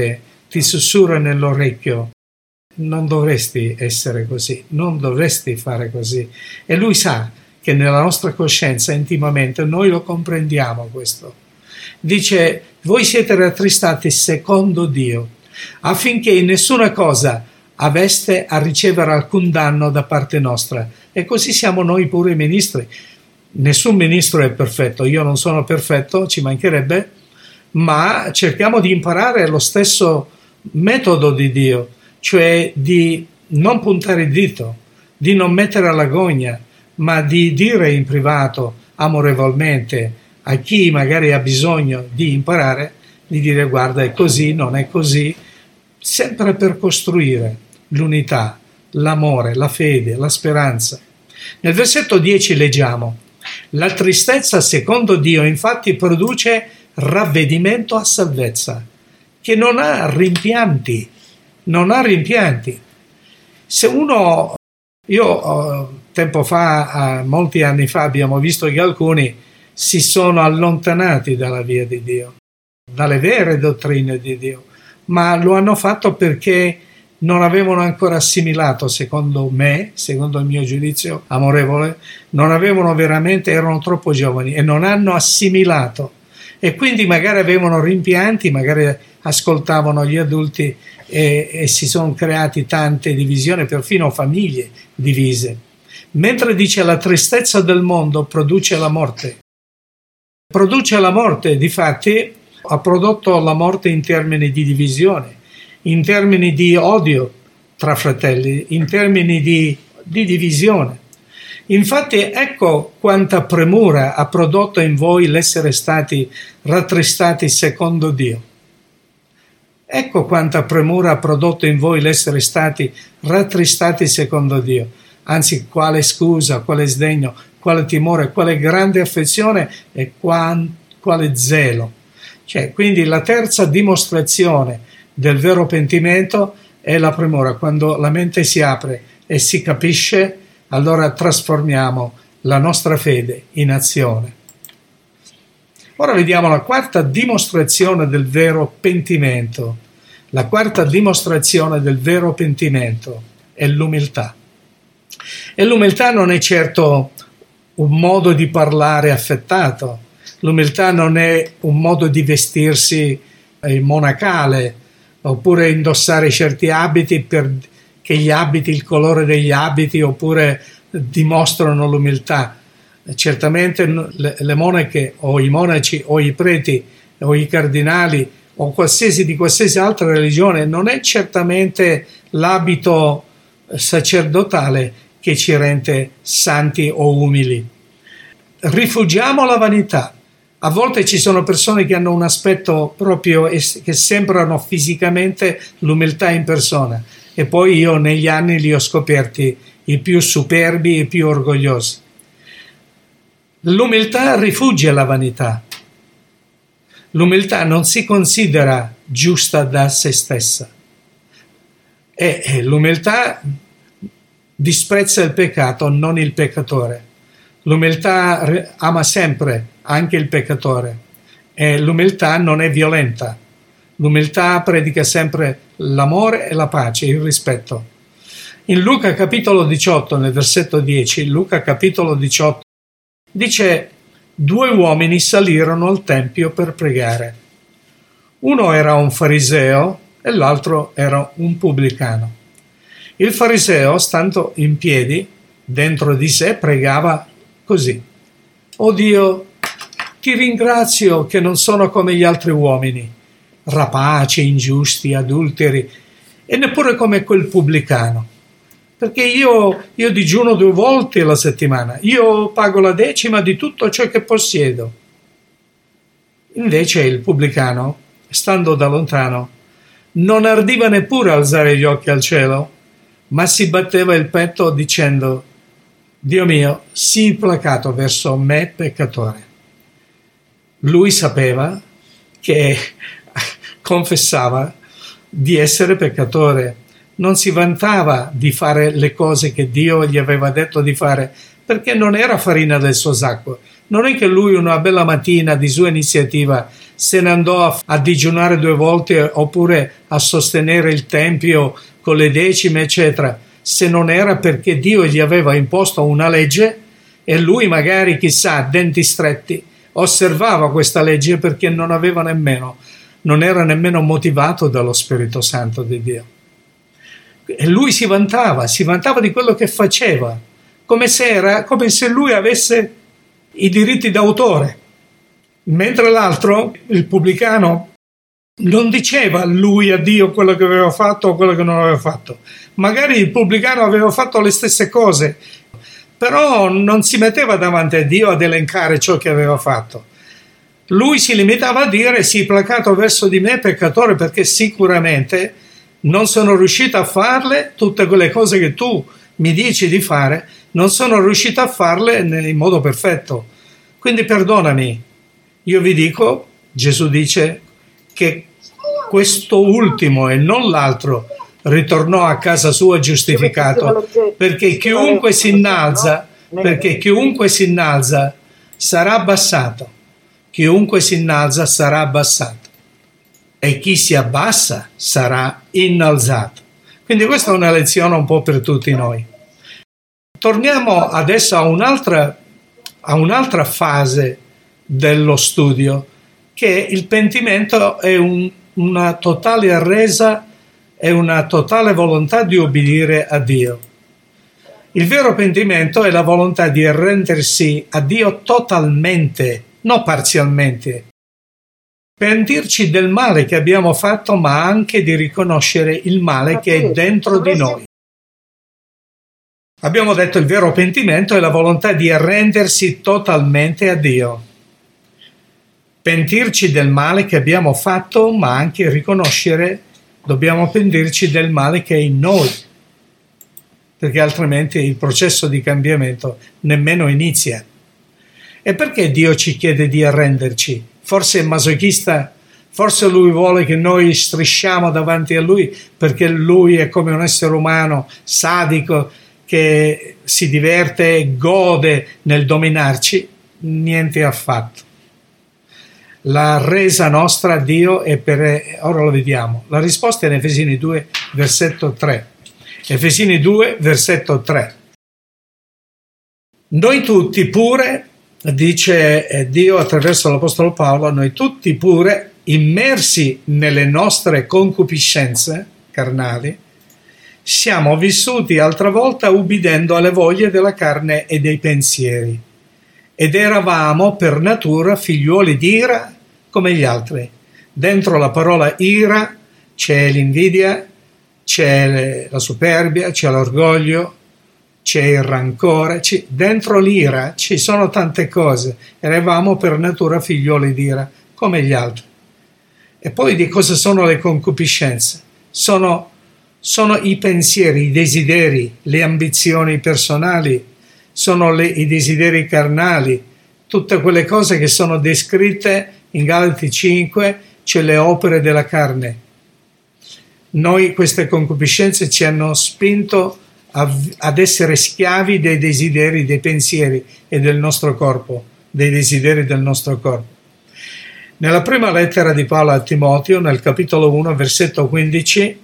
ti sussurra nell'orecchio: non dovresti essere così, non dovresti fare così. E lui sa che nella nostra coscienza intimamente noi lo comprendiamo questo. Dice: voi siete rattristati secondo Dio, affinché in nessuna cosa aveste a ricevere alcun danno da parte nostra. E così siamo noi pure i ministri. Nessun ministro è perfetto, io non sono perfetto, ci mancherebbe, ma cerchiamo di imparare lo stesso metodo di Dio, cioè di non puntare il dito, di non mettere alla gogna, ma di dire in privato, amorevolmente, a chi magari ha bisogno di imparare, di dire: guarda, è così, non è così, sempre per costruire l'unità, l'amore, la fede, la speranza. Nel versetto dieci leggiamo: la tristezza secondo Dio infatti produce ravvedimento a salvezza, che non ha rimpianti, non ha rimpianti. Se uno, io tempo fa, molti anni fa, abbiamo visto che alcuni si sono allontanati dalla via di Dio, dalle vere dottrine di Dio, ma lo hanno fatto perché non avevano ancora assimilato, secondo me, secondo il mio giudizio amorevole, non avevano veramente, erano troppo giovani e non hanno assimilato, e quindi magari avevano rimpianti, magari ascoltavano gli adulti e, e si sono creati tante divisioni, perfino famiglie divise. Mentre dice: la tristezza del mondo produce la morte. Produce la morte, difatti ha prodotto la morte in termini di divisione, in termini di odio tra fratelli, in termini di, di divisione. Infatti ecco quanta premura ha prodotto in voi l'essere stati rattristati secondo Dio. Ecco quanta premura ha prodotto in voi l'essere stati rattristati secondo Dio. Anzi, quale scusa, quale sdegno, quale timore, quale grande affezione e qual, quale zelo. Cioè, quindi la terza dimostrazione del vero pentimento è la premura. Quando la mente si apre e si capisce, allora trasformiamo la nostra fede in azione. Ora vediamo la quarta dimostrazione del vero pentimento. La quarta dimostrazione del vero pentimento è l'umiltà. E l'umiltà non è certo un modo di parlare affettato, l'umiltà non è un modo di vestirsi monacale, oppure indossare certi abiti perché gli abiti, il colore degli abiti, oppure dimostrano l'umiltà. Certamente le, le monache o i monaci o i preti o i cardinali o qualsiasi di qualsiasi altra religione non è certamente l'abito sacerdotale che ci rende santi o umili. Rifugiamo la vanità. A volte ci sono persone che hanno un aspetto proprio che sembrano fisicamente l'umiltà in persona, e poi io negli anni li ho scoperti i più superbi e più orgogliosi. L'umiltà rifugia la vanità. L'umiltà non si considera giusta da se stessa, e, e l'umiltà disprezza il peccato, non il peccatore. L'umiltà ama sempre anche il peccatore, e l'umiltà non è violenta. L'umiltà predica sempre l'amore e la pace, il rispetto. In Luca capitolo diciotto, nel versetto dieci, Luca capitolo diciotto, dice: due uomini salirono al tempio per pregare. Uno era un fariseo e l'altro era un pubblicano. Il fariseo, stando in piedi, dentro di sé pregava così: «Oh Dio, ti ringrazio che non sono come gli altri uomini, rapaci, ingiusti, adulteri, e neppure come quel pubblicano. Perché io, io digiuno due volte alla settimana, io pago la decima di tutto ciò che possiedo». Invece il pubblicano, stando da lontano, non ardiva neppure alzare gli occhi al cielo, ma si batteva il petto dicendo: «Dio mio, sii placato verso me peccatore». Lui sapeva che confessava di essere peccatore, non si vantava di fare le cose che Dio gli aveva detto di fare, perché non era farina del suo sacco. Non è che lui una bella mattina di sua iniziativa se ne andò a, a digiunare due volte oppure a sostenere il tempio con le decime, eccetera, se non era perché Dio gli aveva imposto una legge e lui magari, chissà, a denti stretti, osservava questa legge perché non aveva nemmeno, non era nemmeno motivato dallo Spirito Santo di Dio. E lui si vantava, si vantava di quello che faceva, come se era, come se lui avesse i diritti d'autore, mentre l'altro, il pubblicano, non diceva lui a Dio quello che aveva fatto o quello che non aveva fatto. Magari il pubblicano aveva fatto le stesse cose, però non si metteva davanti a Dio ad elencare ciò che aveva fatto. Lui si limitava a dire: sii placato verso di me, peccatore, perché sicuramente non sono riuscito a farle tutte quelle cose che tu mi dici di fare, non sono riuscito a farle in modo perfetto, quindi perdonami. Io vi dico, Gesù dice che questo ultimo e non l'altro ritornò a casa sua giustificato, perché chiunque si innalza, perché chiunque si innalza sarà abbassato, chiunque si innalza sarà abbassato e chi si abbassa sarà innalzato. Quindi questa è una lezione un po' per tutti noi. Torniamo adesso a un'altra, a un'altra fase dello studio, che il pentimento è un, una totale resa, è una totale volontà di obbedire a Dio. Il vero pentimento è la volontà di arrendersi a Dio totalmente, non parzialmente. Pentirci del male che abbiamo fatto, ma anche di riconoscere il male che è dentro di noi. Abbiamo detto il vero pentimento è la volontà di arrendersi totalmente a Dio. Pentirci del male che abbiamo fatto, ma anche riconoscere, dobbiamo pentirci del male che è in noi, perché altrimenti il processo di cambiamento nemmeno inizia. E perché Dio ci chiede di arrenderci? Forse è masochista, forse Lui vuole che noi strisciamo davanti a Lui perché Lui è come un essere umano sadico che si diverte e gode nel dominarci? Niente affatto. La resa nostra a Dio è per... Ora lo vediamo. La risposta è in Efesini due, versetto tre. Efesini due, versetto tre. Noi tutti pure, dice Dio attraverso l'Apostolo Paolo, noi tutti pure, immersi nelle nostre concupiscenze carnali, siamo vissuti altra volta ubbidendo alle voglie della carne e dei pensieri, ed eravamo per natura figliuoli di ira come gli altri. Dentro la parola ira c'è l'invidia, c'è la superbia, c'è l'orgoglio, c'è il rancore, c'è, dentro l'ira ci sono tante cose. Eravamo per natura figlioli di ira come gli altri. E poi di cosa sono le concupiscenze? Sono, sono i pensieri, i desideri, le ambizioni personali, sono le, i desideri carnali, tutte quelle cose che sono descritte in Galati cinque, c'è le opere della carne. Noi queste concupiscenze ci hanno spinto ad essere schiavi dei desideri, dei pensieri e del nostro corpo, dei desideri del nostro corpo. Nella prima lettera di Paolo a Timoteo, nel capitolo uno, versetto quindici,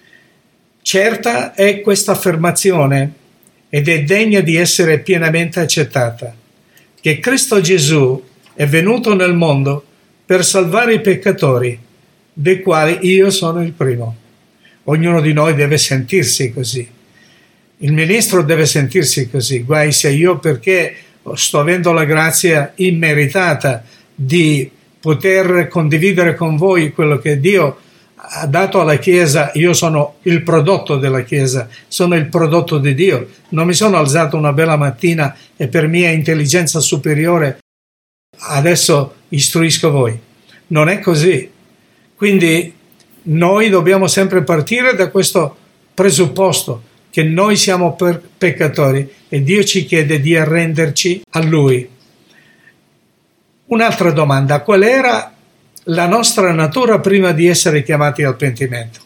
certa è questa affermazione ed è degna di essere pienamente accettata, che Cristo Gesù è venuto nel mondo per salvare i peccatori, dei quali io sono il primo. Ognuno di noi deve sentirsi così. Il ministro deve sentirsi così, guai sia io, perché sto avendo la grazia immeritata di poter condividere con voi quello che Dio ha dato alla Chiesa. Io sono il prodotto della Chiesa, sono il prodotto di Dio. Non mi sono alzato una bella mattina e per mia intelligenza superiore adesso istruisco voi. Non è così. Quindi noi dobbiamo sempre partire da questo presupposto, che noi siamo per peccatori e Dio ci chiede di arrenderci a Lui. Un'altra domanda: qual era la nostra natura prima di essere chiamati al pentimento?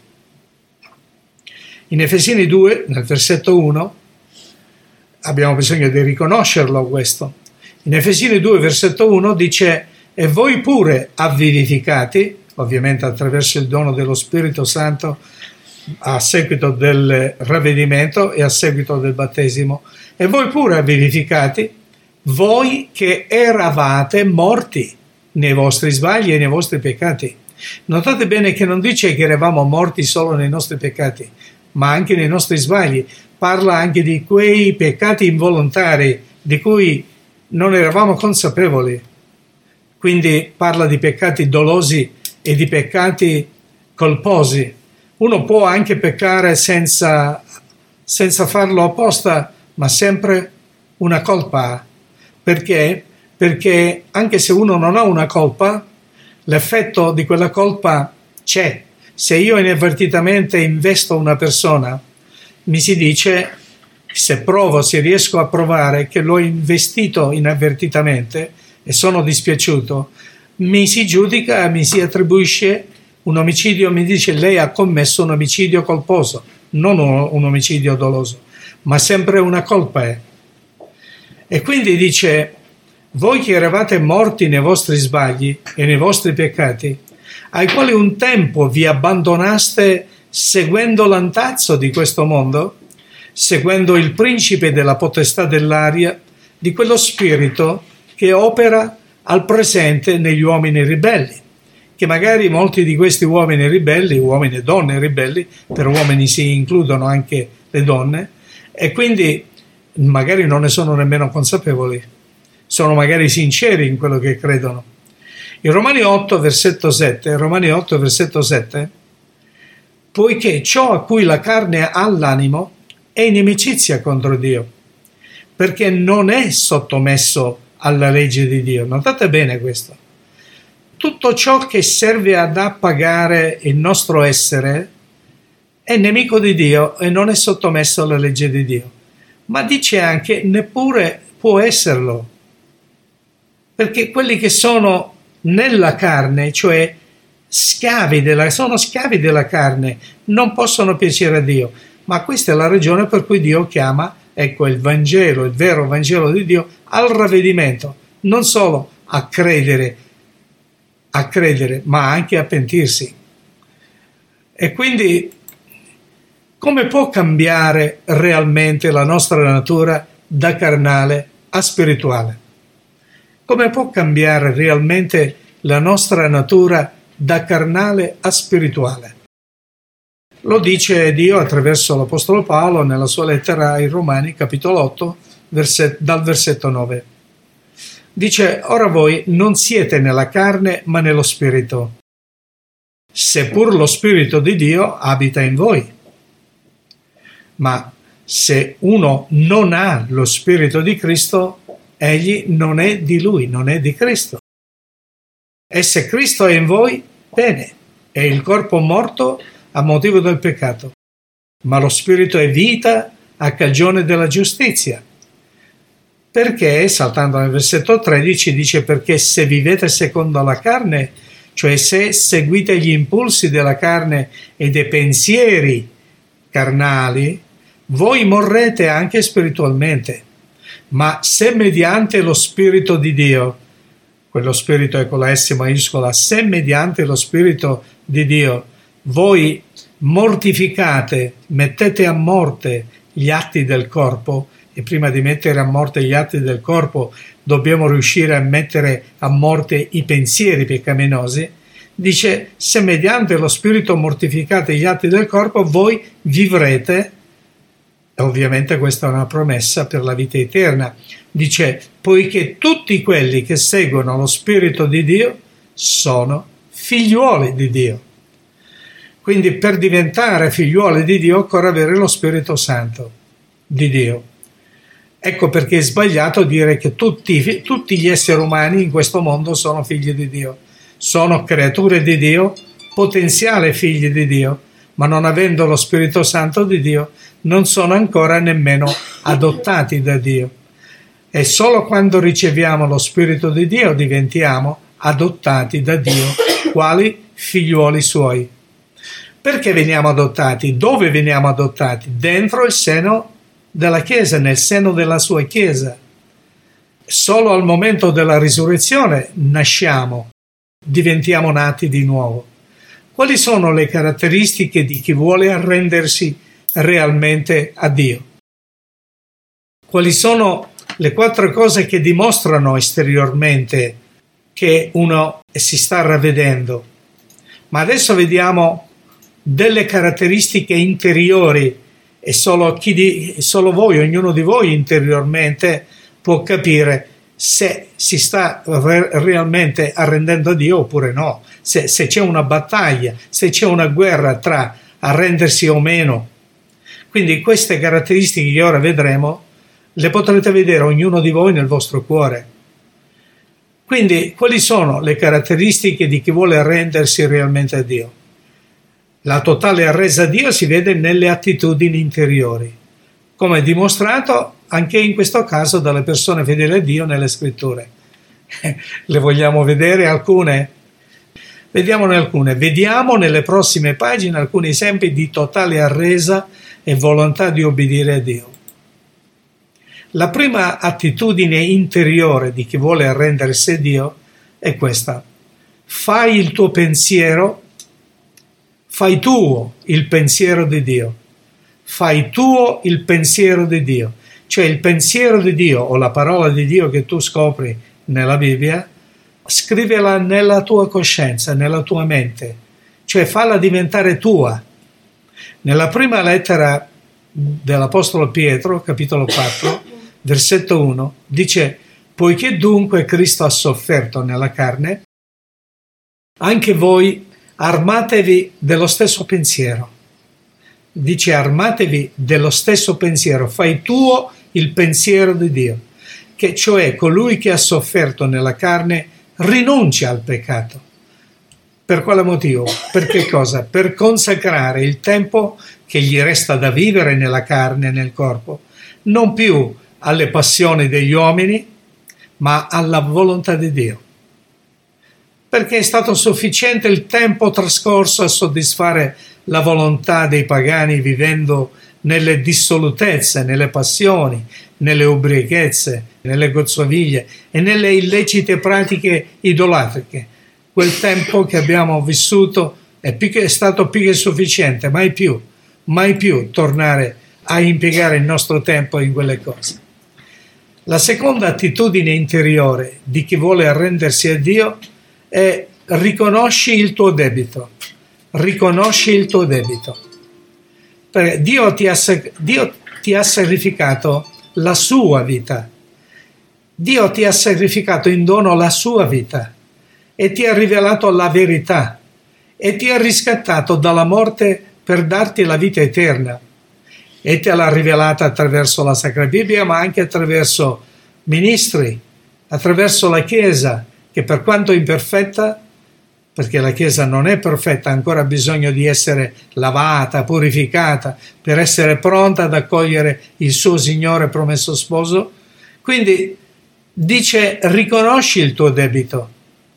In Efesini due, nel versetto uno, abbiamo bisogno di riconoscerlo questo. In Efesini due, versetto uno dice: e voi pure avvivificati, ovviamente attraverso il dono dello Spirito Santo, a seguito del ravvedimento e a seguito del battesimo, e voi pure avvivificati, voi che eravate morti nei vostri sbagli e nei vostri peccati. Notate bene che non dice che eravamo morti solo nei nostri peccati, ma anche nei nostri sbagli. Parla anche di quei peccati involontari di cui non eravamo consapevoli. Quindi parla di peccati dolosi e di peccati colposi. Uno può anche peccare senza, senza farlo apposta, ma sempre una colpa. Perché? Perché anche se uno non ha una colpa, l'effetto di quella colpa c'è. Se io inavvertitamente investo una persona, mi si dice, se provo, se riesco a provare che l'ho investito inavvertitamente e sono dispiaciuto, mi si giudica, mi si attribuisce un omicidio, mi dice lei ha commesso un omicidio colposo, non un, un omicidio doloso, ma sempre una colpa è. E quindi dice, voi che eravate morti nei vostri sbagli e nei vostri peccati, ai quali un tempo vi abbandonaste seguendo l'andazzo di questo mondo, seguendo il principe della potestà dell'aria, di quello spirito che opera al presente negli uomini ribelli, che magari molti di questi uomini ribelli, uomini e donne ribelli, per uomini si includono anche le donne, e quindi magari non ne sono nemmeno consapevoli, sono magari sinceri in quello che credono. In Romani otto, versetto sette, Romani otto, versetto sette, poiché ciò a cui la carne ha l'animo è inimicizia contro Dio, perché non è sottomesso alla legge di Dio. Notate bene questo. Tutto ciò che serve ad appagare il nostro essere è nemico di Dio e non è sottomesso alla legge di Dio. Ma dice anche neppure può esserlo, perché quelli che sono nella carne, cioè schiavi della, sono schiavi della carne, non possono piacere a Dio. Ma questa è la ragione per cui Dio chiama, ecco, il Vangelo, il vero Vangelo di Dio, al ravvedimento, non solo a credere, a credere, ma anche a pentirsi. E quindi come può cambiare realmente la nostra natura da carnale a spirituale? Come può cambiare realmente la nostra natura da carnale a spirituale? Lo dice Dio attraverso l'Apostolo Paolo nella sua lettera ai Romani, capitolo otto, verset, dal versetto nove. Dice, ora voi non siete nella carne, ma nello Spirito, seppur lo Spirito di Dio abita in voi. Ma se uno non ha lo Spirito di Cristo, egli non è di Lui, non è di Cristo. E se Cristo è in voi, bene, è il corpo morto a motivo del peccato, ma lo Spirito è vita a cagione della giustizia. Perché, saltando nel versetto tredici, dice perché se vivete secondo la carne, cioè se seguite gli impulsi della carne e dei pensieri carnali, voi morrete anche spiritualmente. Ma se mediante lo Spirito di Dio, quello Spirito è con la S maiuscola, se mediante lo Spirito di Dio voi mortificate, mettete a morte gli atti del corpo, e prima di mettere a morte gli atti del corpo dobbiamo riuscire a mettere a morte i pensieri peccaminosi, dice se mediante lo Spirito mortificate gli atti del corpo voi vivrete, e ovviamente questa è una promessa per la vita eterna, dice poiché tutti quelli che seguono lo Spirito di Dio sono figliuoli di Dio. Quindi per diventare figliuoli di Dio occorre avere lo Spirito Santo di Dio. Ecco perché è sbagliato dire che tutti, tutti gli esseri umani in questo mondo sono figli di Dio. Sono creature di Dio, potenziali figli di Dio, ma non avendo lo Spirito Santo di Dio non sono ancora nemmeno adottati da Dio. E solo quando riceviamo lo Spirito di Dio diventiamo adottati da Dio, quali figliuoli suoi. Perché veniamo adottati? Dove veniamo adottati? Dentro il seno della Chiesa, nel seno della sua Chiesa. solo al momento della risurrezione nasciamo, diventiamo nati di nuovo. Quali sono le caratteristiche di chi vuole arrendersi realmente a Dio? Quali sono le quattro cose che dimostrano esteriormente che uno si sta ravvedendo? Ma adesso vediamo delle caratteristiche interiori e solo, chi di, solo voi, ognuno di voi interiormente può capire se si sta re- realmente arrendendo a Dio oppure no, se, se c'è una battaglia, se c'è una guerra tra arrendersi o meno. Quindi queste caratteristiche che ora vedremo le potrete vedere ognuno di voi nel vostro cuore. Quindi quali sono le caratteristiche di chi vuole arrendersi realmente a Dio? La totale arresa a Dio si vede nelle attitudini interiori, come dimostrato anche in questo caso dalle persone fedeli a Dio nelle scritture. Le vogliamo vedere alcune? Vediamone alcune. Vediamo nelle prossime pagine alcuni esempi di totale arresa e volontà di obbedire a Dio. La prima attitudine interiore di chi vuole arrendersi a Dio è questa: fai il tuo pensiero, fai tuo il pensiero di Dio, fai tuo il pensiero di Dio, cioè il pensiero di Dio o la parola di Dio che tu scopri nella Bibbia, scrivela nella tua coscienza, nella tua mente, cioè falla diventare tua. Nella prima lettera dell'Apostolo Pietro, capitolo quattro, versetto uno, dice: poiché dunque Cristo ha sofferto nella carne, anche voi armatevi dello stesso pensiero. Dice armatevi dello stesso pensiero, fai tuo il pensiero di Dio, che cioè colui che ha sofferto nella carne rinuncia al peccato. Per quale motivo? Per che cosa? Per consacrare il tempo che gli resta da vivere nella carne, nel corpo, non più alle passioni degli uomini, ma alla volontà di Dio. Perché è stato sufficiente il tempo trascorso a soddisfare la volontà dei pagani vivendo nelle dissolutezze, nelle passioni, nelle ubriachezze, nelle gozzoviglie e nelle illecite pratiche idolatriche. Quel tempo che abbiamo vissuto è, più che, è stato più che sufficiente, mai più, mai più tornare a impiegare il nostro tempo in quelle cose. La seconda attitudine interiore di chi vuole arrendersi a Dio è: riconosci il tuo debito, riconosci il tuo debito. Perché Dio ti ha, Dio ti ha sacrificato la sua vita, Dio ti ha sacrificato in dono la sua vita e ti ha rivelato la verità e ti ha riscattato dalla morte per darti la vita eterna. E te l'ha rivelata attraverso la Sacra Bibbia, ma anche attraverso ministri, attraverso la Chiesa, che per quanto imperfetta, perché la Chiesa non è perfetta, ha ancora bisogno di essere lavata, purificata, per essere pronta ad accogliere il suo Signore promesso sposo. Quindi dice: riconosci il tuo debito.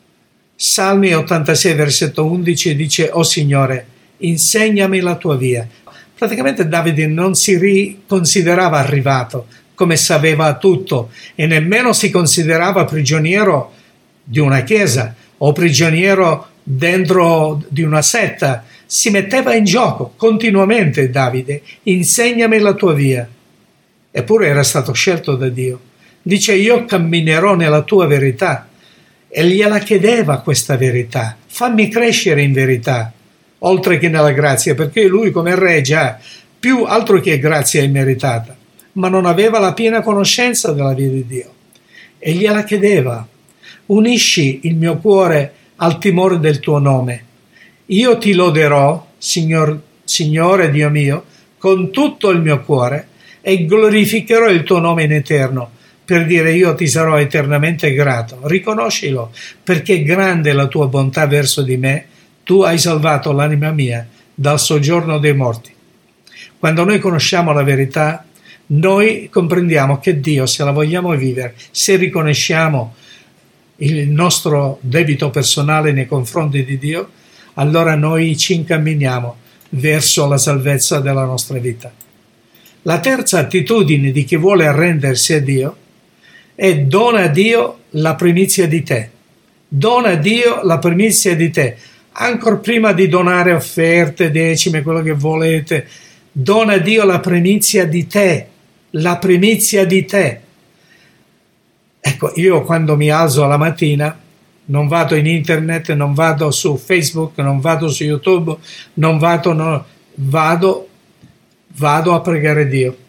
Salmi ottantasei, versetto undici dice: o Signore, insegnami la tua via. Praticamente Davide non si riconsiderava arrivato, come sapeva tutto, e nemmeno si considerava prigioniero di una chiesa o prigioniero dentro di una setta. Si metteva in gioco continuamente Davide: insegnami la tua via. Eppure era stato scelto da Dio. Dice: io camminerò nella tua verità. E gliela chiedeva questa verità: fammi crescere in verità oltre che nella grazia, perché lui come re già più altro che grazia immeritata, ma non aveva la piena conoscenza della via di Dio. E gliela chiedeva: unisci il mio cuore al timore del tuo nome. Io ti loderò, Signor, Signore Dio mio, con tutto il mio cuore, e glorificherò il tuo nome in eterno, per dire: io ti sarò eternamente grato. Riconoscilo, perché grande è la tua bontà verso di me. Tu hai salvato l'anima mia dal soggiorno dei morti. Quando noi conosciamo la verità, noi comprendiamo che Dio, se la vogliamo vivere, se riconosciamo il nostro debito personale nei confronti di Dio, allora noi ci incamminiamo verso la salvezza della nostra vita. La terza attitudine di chi vuole arrendersi a Dio e dona a Dio la primizia di te. Dona a Dio la primizia di te. Ancora prima di donare offerte, decime, quello che volete, dona a Dio la primizia di te. La primizia di te. Ecco, io quando mi alzo alla mattina non vado in internet, non vado su Facebook, non vado su YouTube, non vado, no, vado, vado a pregare Dio.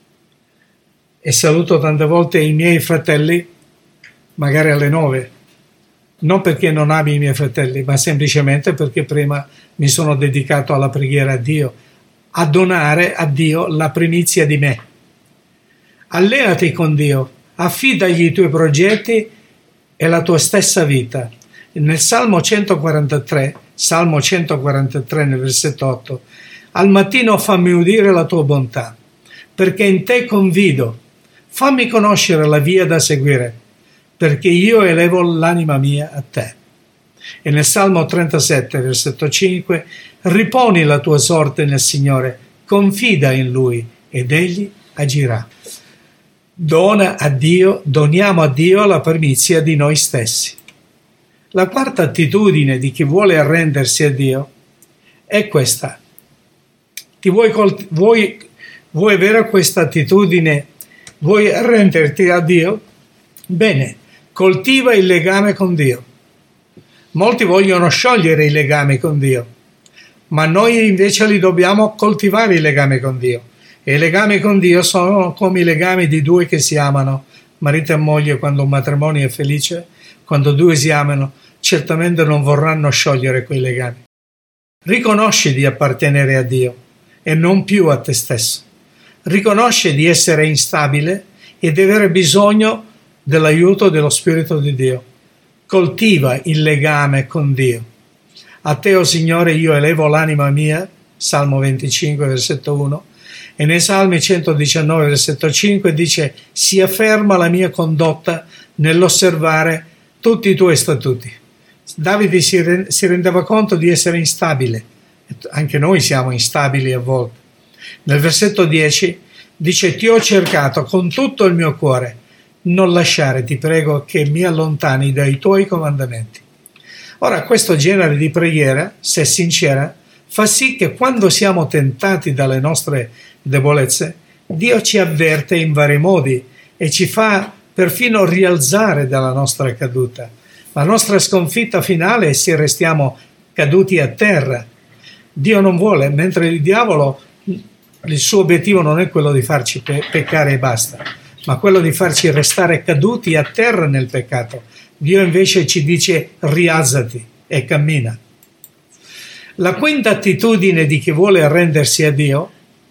E saluto tante volte i miei fratelli, magari alle nove, non perché non ami i miei fratelli, ma semplicemente perché prima mi sono dedicato alla preghiera a Dio, a donare a Dio la primizia di me. Allenati con Dio, affidagli i tuoi progetti e la tua stessa vita. Nel Salmo centoquarantatré, Salmo centoquarantatré nel versetto otto, al mattino fammi udire la tua bontà, perché in te confido. Fammi conoscere la via da seguire, perché io elevo l'anima mia a te. E nel Salmo trentasette, versetto cinque, riponi la tua sorte nel Signore, confida in Lui ed Egli agirà. Dona a Dio, doniamo a Dio la primizia di noi stessi. La quarta attitudine di chi vuole arrendersi a Dio è questa. Ti vuoi, vuoi, vuoi avere questa attitudine? Vuoi arrenderti a Dio? Bene, coltiva il legame con Dio. Molti vogliono sciogliere i legami con Dio, ma noi invece li dobbiamo coltivare i legami con Dio. E i legami con Dio sono come i legami di due che si amano, marito e moglie. Quando un matrimonio è felice, quando due si amano, certamente non vorranno sciogliere quei legami. Riconosci di appartenere a Dio e non più a te stesso. Riconosce di essere instabile e di avere bisogno dell'aiuto dello Spirito di Dio. Coltiva il legame con Dio. A te, o Signore, io elevo l'anima mia, Salmo venticinque, versetto uno, e nei Salmi centodiciannove, versetto cinque dice: si afferma la mia condotta nell'osservare tutti i tuoi statuti. Davide si rendeva conto di essere instabile. Anche noi siamo instabili a volte. Nel versetto dieci dice: ti ho cercato con tutto il mio cuore, non lasciare, ti prego, che mi allontani dai tuoi comandamenti. Ora, questo genere di preghiera, se sincera, fa sì che quando siamo tentati dalle nostre debolezze, Dio ci avverte in vari modi e ci fa perfino rialzare dalla nostra caduta. La nostra sconfitta finale è se restiamo caduti a terra. Dio non vuole, mentre il diavolo, il suo obiettivo non è quello di farci pe- peccare e basta, ma quello di farci restare caduti a terra nel peccato. Dio invece ci dice: rialzati e cammina. La quinta attitudine di chi vuole arrendersi a Dio,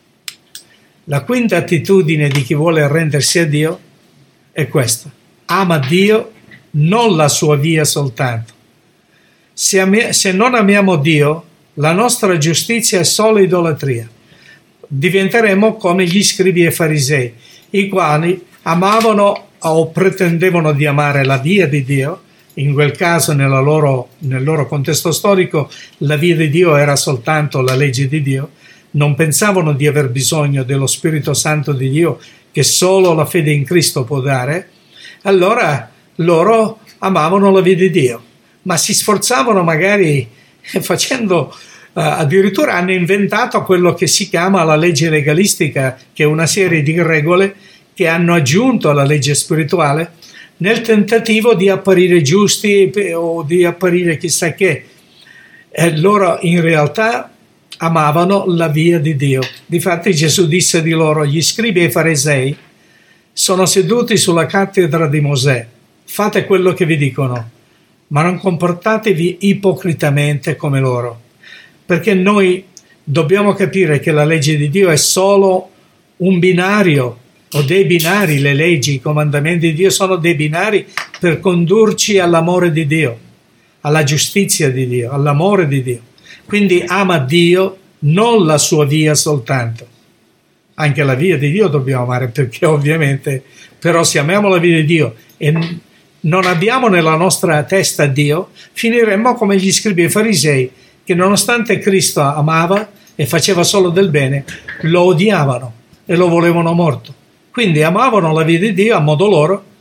la quinta attitudine di chi vuole arrendersi a Dio è questa: ama Dio, non la sua via soltanto. Se, am- se non amiamo Dio, la nostra giustizia è solo idolatria. Diventeremo come gli scribi e farisei, i quali amavano o pretendevano di amare la via di Dio. In quel caso, nella loro, nel loro contesto storico, la via di Dio era soltanto la legge di Dio. Non pensavano di aver bisogno dello Spirito Santo di Dio, che solo la fede in Cristo può dare. Allora loro amavano la via di Dio, ma si sforzavano magari facendo, uh, addirittura hanno inventato quello che si chiama la legge legalistica, che è una serie di regole che hanno aggiunto alla legge spirituale nel tentativo di apparire giusti o di apparire chissà che. E loro in realtà amavano la via di Dio. Difatti Gesù disse di loro: gli scribi e i farisei sono seduti sulla cattedra di Mosè, fate quello che vi dicono, ma non comportatevi ipocritamente come loro, perché noi dobbiamo capire che la legge di Dio è solo un binario, o dei binari. Le leggi, i comandamenti di Dio sono dei binari per condurci all'amore di Dio, alla giustizia di Dio, all'amore di Dio. Quindi ama Dio, non la sua via soltanto. Anche la via di Dio dobbiamo amare, perché ovviamente, però se amiamo la via di Dio e non abbiamo nella nostra testa Dio, finiremmo come gli scribi e farisei, che nonostante Cristo amava e faceva solo del bene, lo odiavano e lo volevano morto. Quindi amavano la via di Dio a modo loro,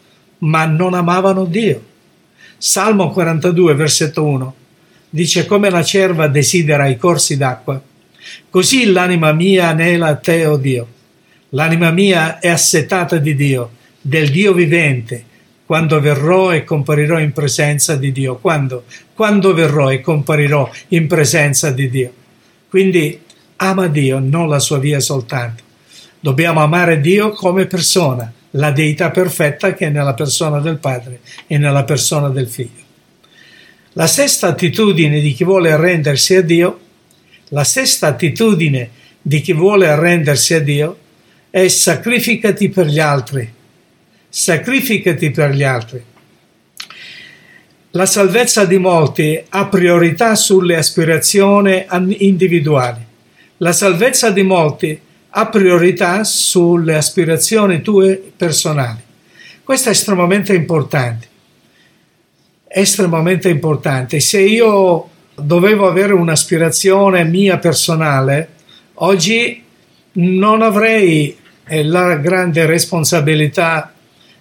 ma non amavano Dio. Salmo quarantadue, versetto uno, dice: come la cerva desidera i corsi d'acqua, così l'anima mia anela te, o Dio. L'anima mia è assetata di Dio, del Dio vivente, quando verrò e comparirò in presenza di Dio. Quando? Quando verrò e comparirò in presenza di Dio. Quindi ama Dio, non la sua via soltanto. Dobbiamo amare Dio come persona, la deità perfetta che è nella persona del Padre e nella persona del Figlio. La sesta attitudine di chi vuole arrendersi a Dio, la sesta attitudine di chi vuole arrendersi a Dio è: sacrificati per gli altri. Sacrificati per gli altri. La salvezza di molti ha priorità sulle aspirazioni individuali. La salvezza di molti ha priorità sulle aspirazioni tue personali. Questo è estremamente importante. Estremamente importante. Se io dovevo avere un'aspirazione mia personale, oggi non avrei la grande responsabilità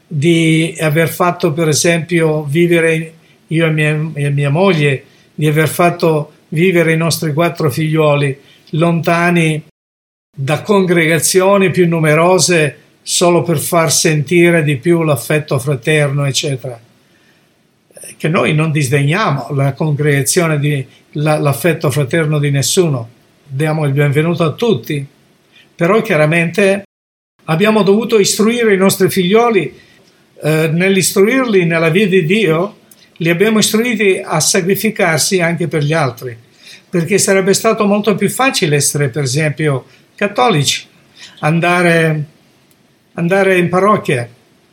di aver fatto, per esempio, vivere io e mia, e mia moglie, di aver fatto vivere i nostri quattro figlioli lontani da congregazioni più numerose solo per far sentire di più l'affetto fraterno, eccetera. Che noi non disdegniamo la congregazione, di, la, l'affetto fraterno di nessuno, diamo il benvenuto a tutti, però chiaramente abbiamo dovuto istruire i nostri figlioli. Eh, nell'istruirli nella via di Dio, li abbiamo istruiti a sacrificarsi anche per gli altri, perché sarebbe stato molto più facile essere, per esempio, cattolici, andare, andare in parrocchia,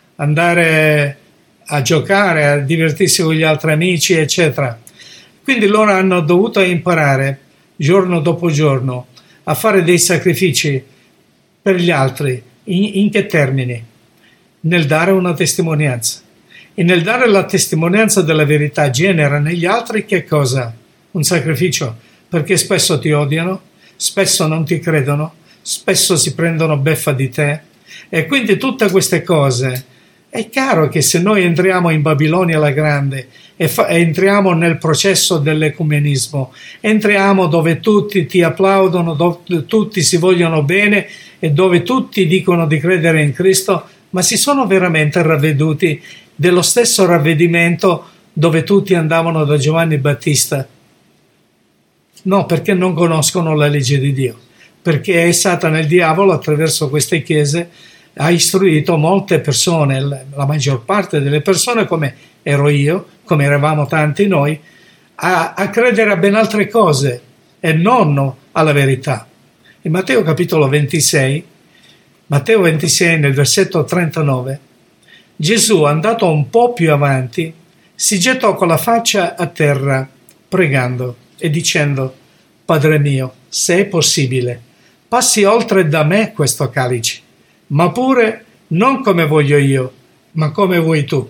andare a giocare, a divertirsi con gli altri amici, eccetera. Quindi loro hanno dovuto imparare giorno dopo giorno a fare dei sacrifici per gli altri. In, in che termini? Nel dare una testimonianza. E nel dare la testimonianza della verità genera negli altri che cosa? Un sacrificio, perché spesso ti odiano, spesso non ti credono, spesso si prendono beffa di te, e quindi tutte queste cose. È chiaro che se noi entriamo in Babilonia la Grande e, fa- e entriamo nel processo dell'ecumenismo, entriamo dove tutti ti applaudono, dove tutti si vogliono bene e dove tutti dicono di credere in Cristo, ma si sono veramente ravveduti dello stesso ravvedimento dove tutti andavano da Giovanni Battista? No, perché non conoscono la legge di Dio, perché Satana, il diavolo, attraverso queste chiese ha istruito molte persone, la maggior parte delle persone, come ero io, come eravamo tanti noi, a, a credere a ben altre cose e non alla verità. In Matteo capitolo ventisei, Matteo ventisei nel versetto trentanove, Gesù, andato un po' più avanti, si gettò con la faccia a terra pregando e dicendo: Padre mio, se è possibile, passi oltre da me questo calice, ma pure non come voglio io, ma come vuoi tu.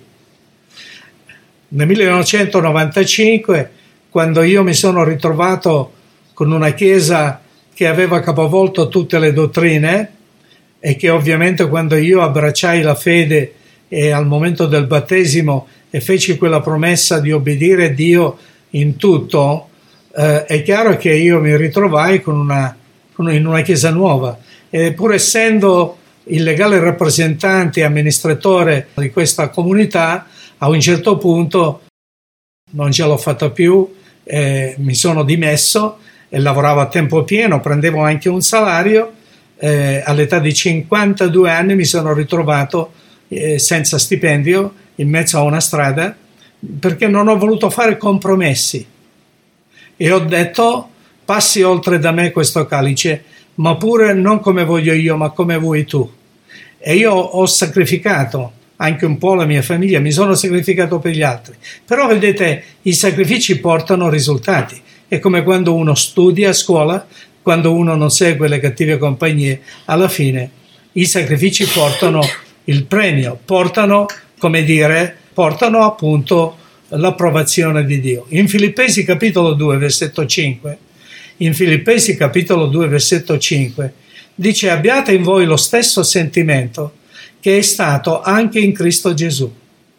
Nel millenovecentonovantacinque, quando io mi sono ritrovato con una chiesa che aveva capovolto tutte le dottrine, e che ovviamente quando io abbracciai la fede e al momento del battesimo e feci quella promessa di obbedire a Dio in tutto, eh, è chiaro che io mi ritrovai con una, con, in una chiesa nuova, e pur essendo il legale rappresentante e amministratore di questa comunità, a un certo punto non ce l'ho fatta più, eh, mi sono dimesso e lavoravo a tempo pieno, prendevo anche un salario. Eh, all'età di cinquantadue anni mi sono ritrovato eh, senza stipendio in mezzo a una strada, perché non ho voluto fare compromessi e ho detto: passi oltre da me questo calice, ma pure non come voglio io, ma come vuoi tu. E io ho sacrificato anche un po' la mia famiglia, mi sono sacrificato per gli altri, però vedete, i sacrifici portano risultati. È come quando uno studia a scuola, quando uno non segue le cattive compagnie, alla fine i sacrifici portano il premio, portano, come dire, portano appunto l'approvazione di Dio. In Filippesi capitolo due, versetto cinque, in Filippesi capitolo due, versetto cinque, dice: abbiate in voi lo stesso sentimento che è stato anche in Cristo Gesù.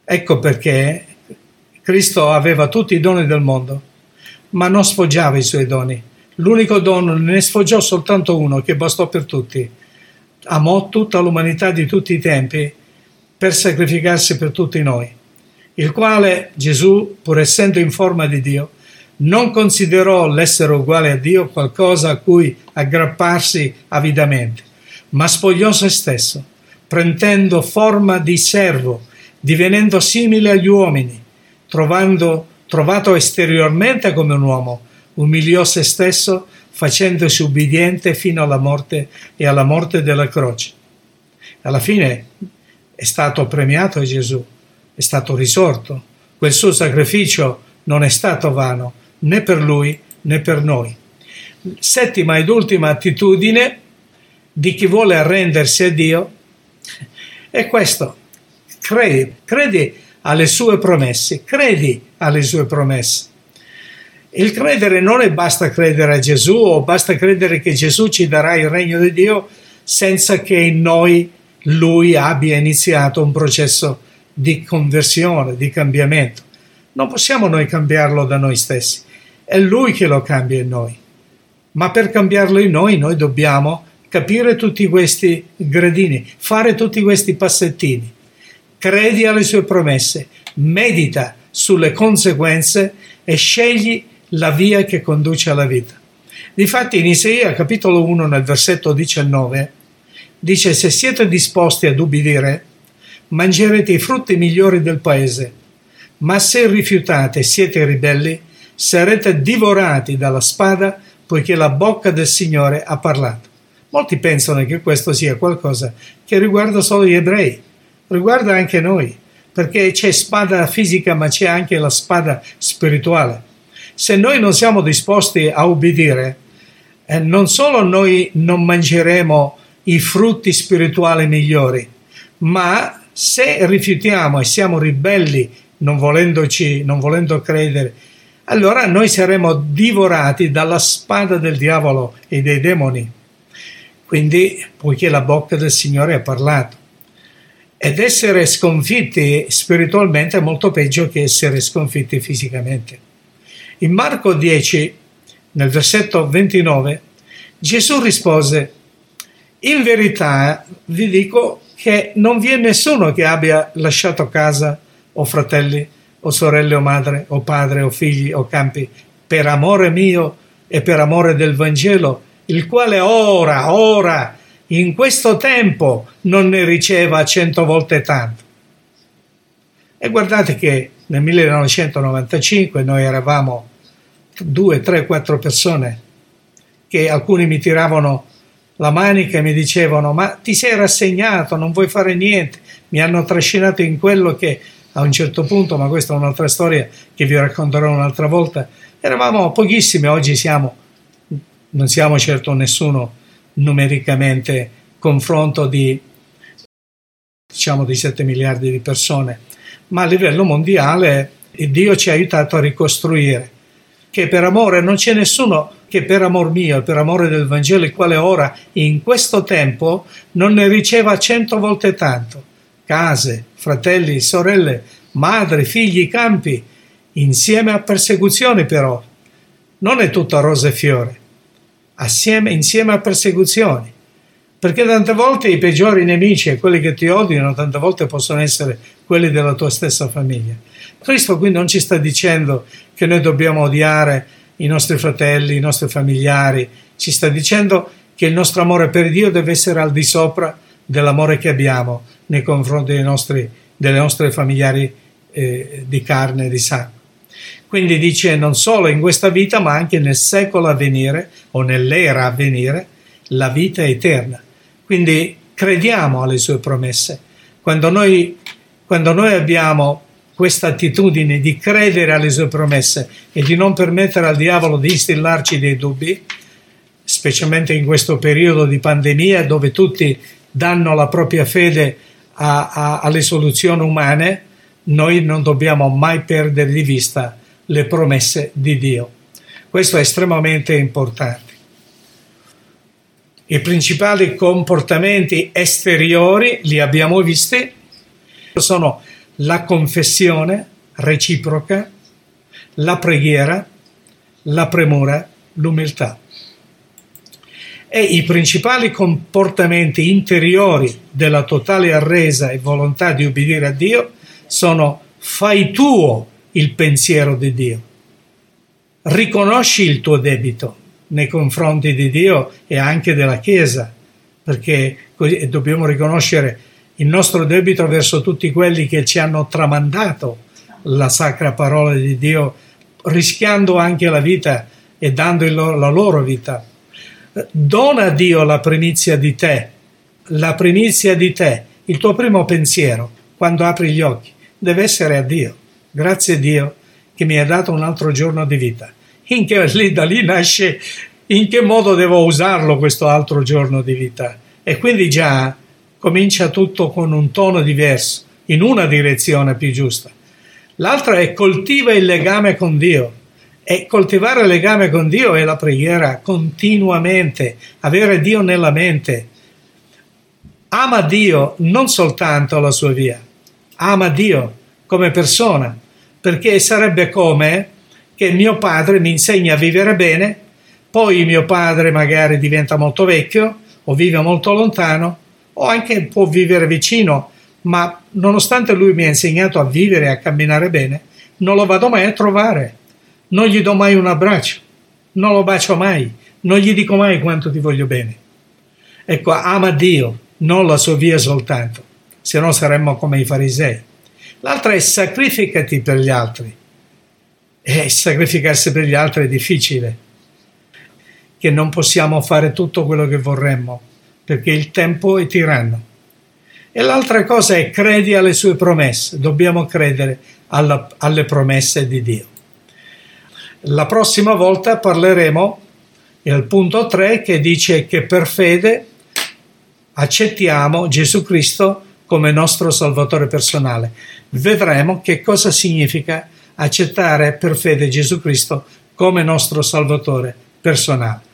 Ecco perché Cristo aveva tutti i doni del mondo, ma non sfoggiava i suoi doni. L'unico dono, ne sfoggiò soltanto uno che bastò per tutti. Amò tutta l'umanità di tutti i tempi per sacrificarsi per tutti noi, il quale Gesù, pur essendo in forma di Dio, non considerò l'essere uguale a Dio qualcosa a cui aggrapparsi avidamente, ma spogliò se stesso, prendendo forma di servo, divenendo simile agli uomini, trovando, trovato esteriormente come un uomo, umiliò se stesso, facendosi ubbidiente fino alla morte e alla morte della croce. Alla fine è stato premiato Gesù, è stato risorto. Quel suo sacrificio non è stato vano, né per lui né per noi. Settima ed ultima attitudine di chi vuole arrendersi a Dio è questo: credi, credi alle sue promesse, credi alle sue promesse. Il credere non è basta credere a Gesù o basta credere che Gesù ci darà il regno di Dio senza che in noi Lui abbia iniziato un processo di conversione, di cambiamento. Non possiamo noi cambiarlo da noi stessi, è Lui che lo cambia in noi. Ma per cambiarlo in noi, noi dobbiamo capire tutti questi gradini, fare tutti questi passettini. Credi alle sue promesse, medita sulle conseguenze e scegli la via che conduce alla vita. Difatti in Isaia capitolo uno nel versetto diciannove dice: se siete disposti ad ubbidire, mangerete i frutti migliori del paese, ma se rifiutate e siete ribelli, sarete divorati dalla spada, poiché la bocca del Signore ha parlato. Molti pensano che questo sia qualcosa che riguarda solo gli ebrei, riguarda anche noi, perché c'è spada fisica ma c'è anche la spada spirituale. Se noi non siamo disposti a ubbidire, eh, non solo noi non mangeremo i frutti spirituali migliori, ma se rifiutiamo e siamo ribelli, non volendoci, non volendo credere, allora noi saremo divorati dalla spada del diavolo e dei demoni. Quindi, poiché la bocca del Signore ha parlato. Ed essere sconfitti spiritualmente è molto peggio che essere sconfitti fisicamente. In Marco dieci, nel versetto ventinove, Gesù rispose: in verità vi dico che non vi è nessuno che abbia lasciato casa o fratelli o sorelle o madre o padre o figli o campi per amore mio e per amore del Vangelo, il quale ora, ora, in questo tempo non ne riceva cento volte tanto. E guardate che nel millenovecentonovantacinque noi eravamo due, tre, quattro persone che alcuni mi tiravano la manica e mi dicevano: ma ti sei rassegnato, non vuoi fare niente. Mi hanno trascinato in quello che a un certo punto, ma questa è un'altra storia che vi racconterò un'altra volta, eravamo pochissimi, oggi siamo, non siamo certo nessuno numericamente confronto di, diciamo, di sette miliardi di persone, ma a livello mondiale Dio ci ha aiutato a ricostruire che per amore non c'è nessuno che per amor mio e per amore del Vangelo, il quale ora in questo tempo non ne riceva cento volte tanto. Case, fratelli, sorelle, madre, figli, campi, insieme a persecuzioni però. Non è tutto rose e fiore, assieme, insieme a persecuzioni. Perché tante volte i peggiori nemici e quelli che ti odiano, tante volte possono essere quelli della tua stessa famiglia. Cristo qui non ci sta dicendo che noi dobbiamo odiare i nostri fratelli, i nostri familiari, ci sta dicendo che il nostro amore per Dio deve essere al di sopra dell'amore che abbiamo nei confronti dei nostri, delle nostre familiari eh, di carne e di sangue. Quindi dice non solo in questa vita ma anche nel secolo a venire o nell'era a venire la vita eterna. Quindi crediamo alle sue promesse. Quando noi, quando noi abbiamo questa attitudine di credere alle sue promesse e di non permettere al diavolo di instillarci dei dubbi, specialmente in questo periodo di pandemia dove tutti danno la propria fede a, a, alle soluzioni umane, noi non dobbiamo mai perdere di vista le promesse di Dio. Questo è estremamente importante. I principali comportamenti esteriori li abbiamo visti, sono la confessione reciproca, la preghiera, la premura, l'umiltà. E i principali comportamenti interiori della totale arresa e volontà di obbedire a Dio sono: fai tuo il pensiero di Dio, riconosci il tuo debito nei confronti di Dio e anche della Chiesa, perché così dobbiamo riconoscere il nostro debito verso tutti quelli che ci hanno tramandato la sacra parola di Dio, rischiando anche la vita e dando il loro, la loro vita. Dona a Dio la primizia di te, la primizia di te, il tuo primo pensiero quando apri gli occhi deve essere a Dio. Grazie a Dio che mi ha dato un altro giorno di vita. In che, lì, da lì nasce in che modo devo usarlo questo altro giorno di vita, e quindi già comincia tutto con un tono diverso, in una direzione più giusta. L'altra è: coltiva il legame con Dio. E coltivare il legame con Dio è la preghiera continuamente, avere Dio nella mente. Ama Dio, non soltanto la sua via, ama Dio come persona, perché sarebbe come che mio padre mi insegna a vivere bene, poi mio padre magari diventa molto vecchio o vive molto lontano o anche può vivere vicino, ma nonostante lui mi ha insegnato a vivere e a camminare bene, non lo vado mai a trovare. Non gli do mai un abbraccio, non lo bacio mai, non gli dico mai quanto ti voglio bene. Ecco, ama Dio, non la sua via soltanto, se no saremmo come i farisei. L'altra è: sacrificati per gli altri. E sacrificarsi per gli altri è difficile, che non possiamo fare tutto quello che vorremmo, perché il tempo è tiranno. E l'altra cosa è: credi alle sue promesse, dobbiamo credere alla, alle promesse di Dio. La prossima volta parleremo al punto tre, che dice che per fede accettiamo Gesù Cristo come nostro Salvatore personale. Vedremo che cosa significa accettare per fede Gesù Cristo come nostro Salvatore personale.